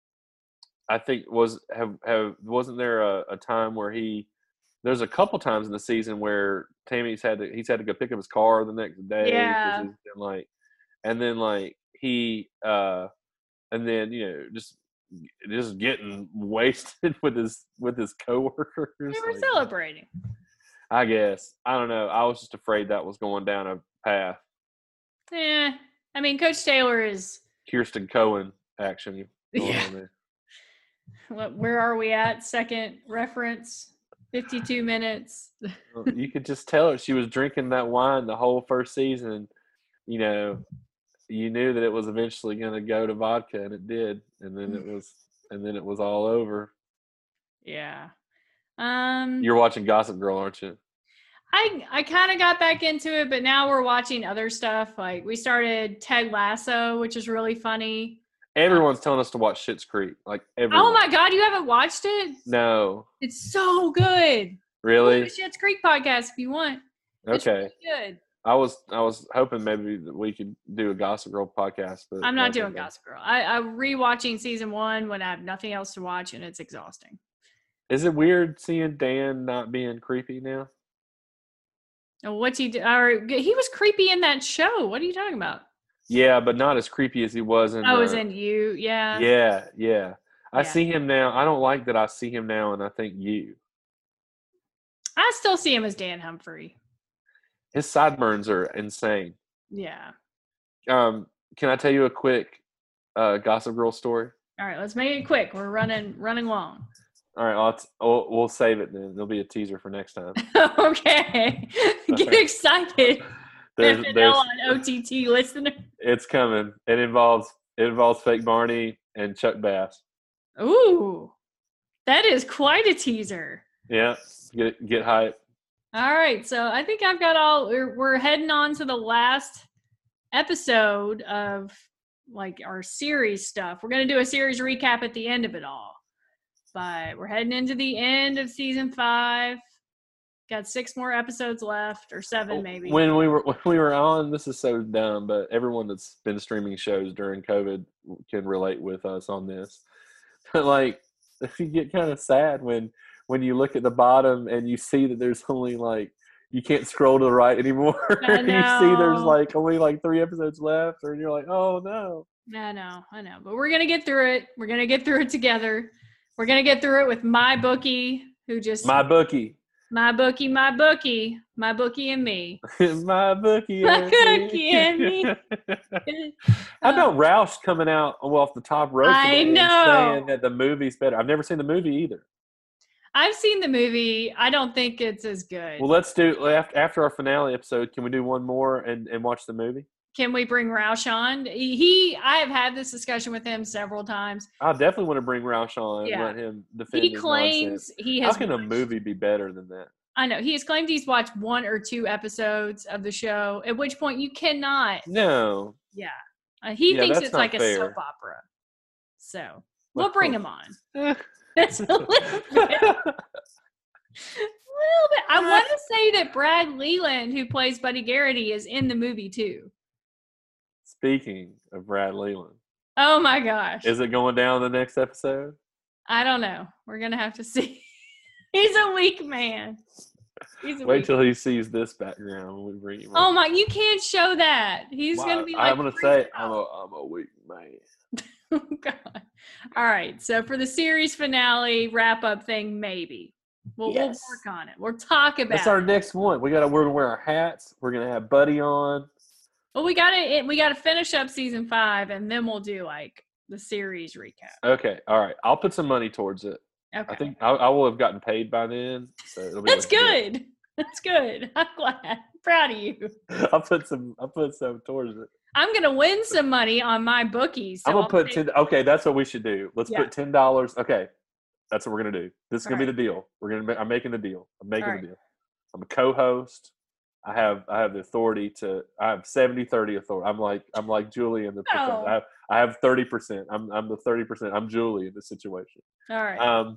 I think was have have wasn't there a, a time where he there's a couple times in the season where Tammy's had to he's had to go pick up his car the next day. Yeah. He's been like, and then like he uh, and then you know just just getting wasted with his with his coworkers. They were like, celebrating. I guess I don't know. I was just afraid that was going down a path. Eh, I mean, Coach Taylor is. Kirsten Cohen action. Going Yeah. on there. What, where are we at? Second reference, fifty-two minutes. Well, you could just tell her she was drinking that wine the whole first season. You know, you knew that it was eventually going to go to vodka, and it did. And then it was, and then it was all over. Yeah. Um, You're watching Gossip Girl, aren't you? I I kind of got back into it, but now we're watching other stuff. Like we started Ted Lasso, which is really funny. Everyone's telling us to watch Schitt's Creek. Like everyone. Oh my God, you haven't watched it? No. It's so good. Really? Go to the Schitt's Creek podcast if you want. It's Okay. really good. I was I was hoping maybe that we could do a Gossip Girl podcast, but I'm not that's doing okay. Gossip Girl. I, I'm rewatching season one when I have nothing else to watch, and it's exhausting. Is it weird seeing Dan not being creepy now? And what's he do? Or, he was creepy in that show. What are you talking about? Yeah, but not as creepy as he was in. I the, was in You. Yeah. Yeah, yeah. I Yeah. see him now. I don't like that I see him now, and I think you. I still see him as Dan Humphrey. His sideburns are insane. Yeah. Um, can I tell you a quick uh, Gossip Girl story? All right, let's make it quick. We're running running long. All right, I'll t- we'll, we'll save it then. There'll be a teaser for next time. Okay. Get excited. There's, F N L there's, on O T T listener. it's coming. It involves it involves Fake Barney and Chuck Bass. Ooh. That is quite a teaser. Yeah, get get hype. All right, so I think I've got all. We're, we're heading on to the last episode of like our series stuff. We're gonna do a series recap at the end of it all, but we're heading into the end of season five. Got six more episodes left, or seven maybe. When we were when we were on, this is so dumb, but everyone that's been streaming shows during COVID can relate with us on this. But like, you get kind of sad when. when you look at the bottom and you see that there's only like you can't scroll to the right anymore. I You see there's know. like only like three episodes left, or you're like, oh no. I know, I know, but we're gonna get through it. We're gonna get through it together. We're gonna get through it with my bookie, who just My bookie. my bookie, my bookie, my bookie, and me. My bookie. My and me. bookie and me. How about Roush coming out well off the top rope I today and know. saying that the movie's better? I've never seen the movie either. I've seen the movie. I don't think it's as good. Well, let's do after after our finale episode. Can we do one more and, and watch the movie? Can we bring Roush on? He, I have had this discussion with him several times. I definitely want to bring Roush on Yeah. and let him defend. He his claims nonsense. he has. How can a watched- movie be better than that? I know he has claimed he's watched one or two episodes of the show. At which point you cannot. No. Yeah, uh, he Yeah, thinks that's it's not like fair. a soap opera. So we'll Well, bring him on. Eh. That's a little bit. A little bit. I want to say that Brad Leland, who plays Buddy Garrity, is in the movie too. Speaking of Brad Leland, Oh my gosh. is it going down the next episode? I don't know. We're going to have to see. He's a weak man. He's a Wait weak till he sees this background when we bring him. Oh on. my, you can't show that. He's Wow, going to be like. I'm gonna say I'm a I'm a weak man. Oh God. All right. So for the series finale wrap up thing, maybe. We'll, Yes. we'll work on it. We'll talk about That's our it. next one. We gotta we're gonna wear our hats. We're gonna have Buddy on. Well, we got to we got to finish up season five, and then we'll do like the series recap. Okay, all right. I'll put some money towards it. Okay, I think I, I will have gotten paid by then. So it'll be that's legit. good. That's good. I'm glad. I'm proud of you. I'll put some. I'll put some towards it. I'm gonna win some money on my bookies. So I'm gonna I'll put take- ten. Okay, that's what we should do. Let's Yeah. put ten dollars. Okay, that's what we're gonna do. This is gonna All be the deal. We're gonna. Make, I'm making the deal. I'm making All the right. deal. I'm a co-host. I have. I have the authority to. I have seventy thirty authority. I'm like. I'm like Julie in the. percent. No. I have. I have thirty percent. I'm. I'm the thirty percent. I'm Julie in this situation. All right. Um.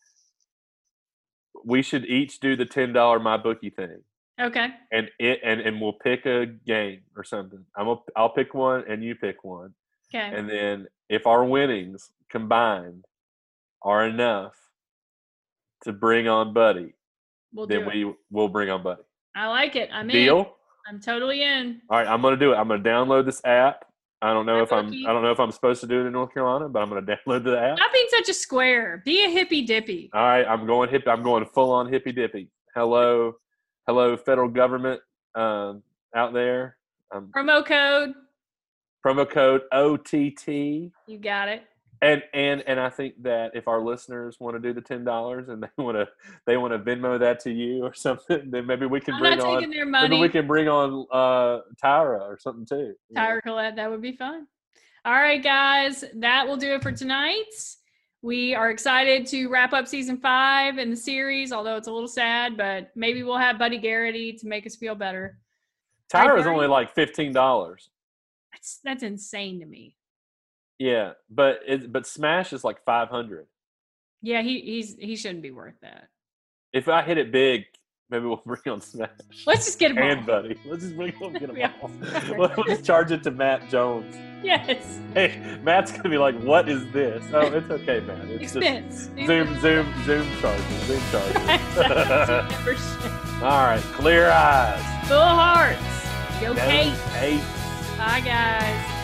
We should each do the ten dollar my bookie thing. okay. And it and, and we'll pick a game or something. I'm a, I'll pick one and you pick one. Okay. And then if our winnings combined are enough to bring on Buddy, we'll do then it. we will bring on Buddy. I like it. I'm in. Deal? I'm totally in. All right, I'm gonna do it. I'm gonna download this app. I don't know My if I'm bookie. I don't know if I'm supposed to do it in North Carolina, but I'm gonna download the app. Stop being such a square. Be a hippy dippy. All right, I'm going hip I'm going full on hippy dippy. Hello, hello, federal government um, out there. Um, Promo code. promo code O T T. You got it. And and and I think that if our listeners want to do the ten dollars and they want to they want to Venmo that to you or something, then maybe we can I'm bring not on taking their maybe money. we can bring on uh, Tyra or something too. you know? Tyra Collette, that would be fun. All right, guys, that will do it for tonight. We are excited to wrap up season five in the series, although it's a little sad, but maybe we'll have Buddy Garrity to make us feel better. Tyra's Barry. only like fifteen dollars. That's that's insane to me. Yeah, but it but Smash is like five hundred. Yeah, he he's he shouldn't be worth that. If I hit it big, maybe we'll bring on Smash Let's just get him and on. Buddy. Let's just bring him get him Yeah. off. Let's charge it to Matt Jones. Yes. Hey, Matt's gonna be like, "What is this?" Oh, it's okay, Matt. It's Expense. just Zoom, Zoom, Zoom charges, Zoom charges. Membership. All right, clear eyes. Full hearts. Go Go Kate. Kate. Bye, guys.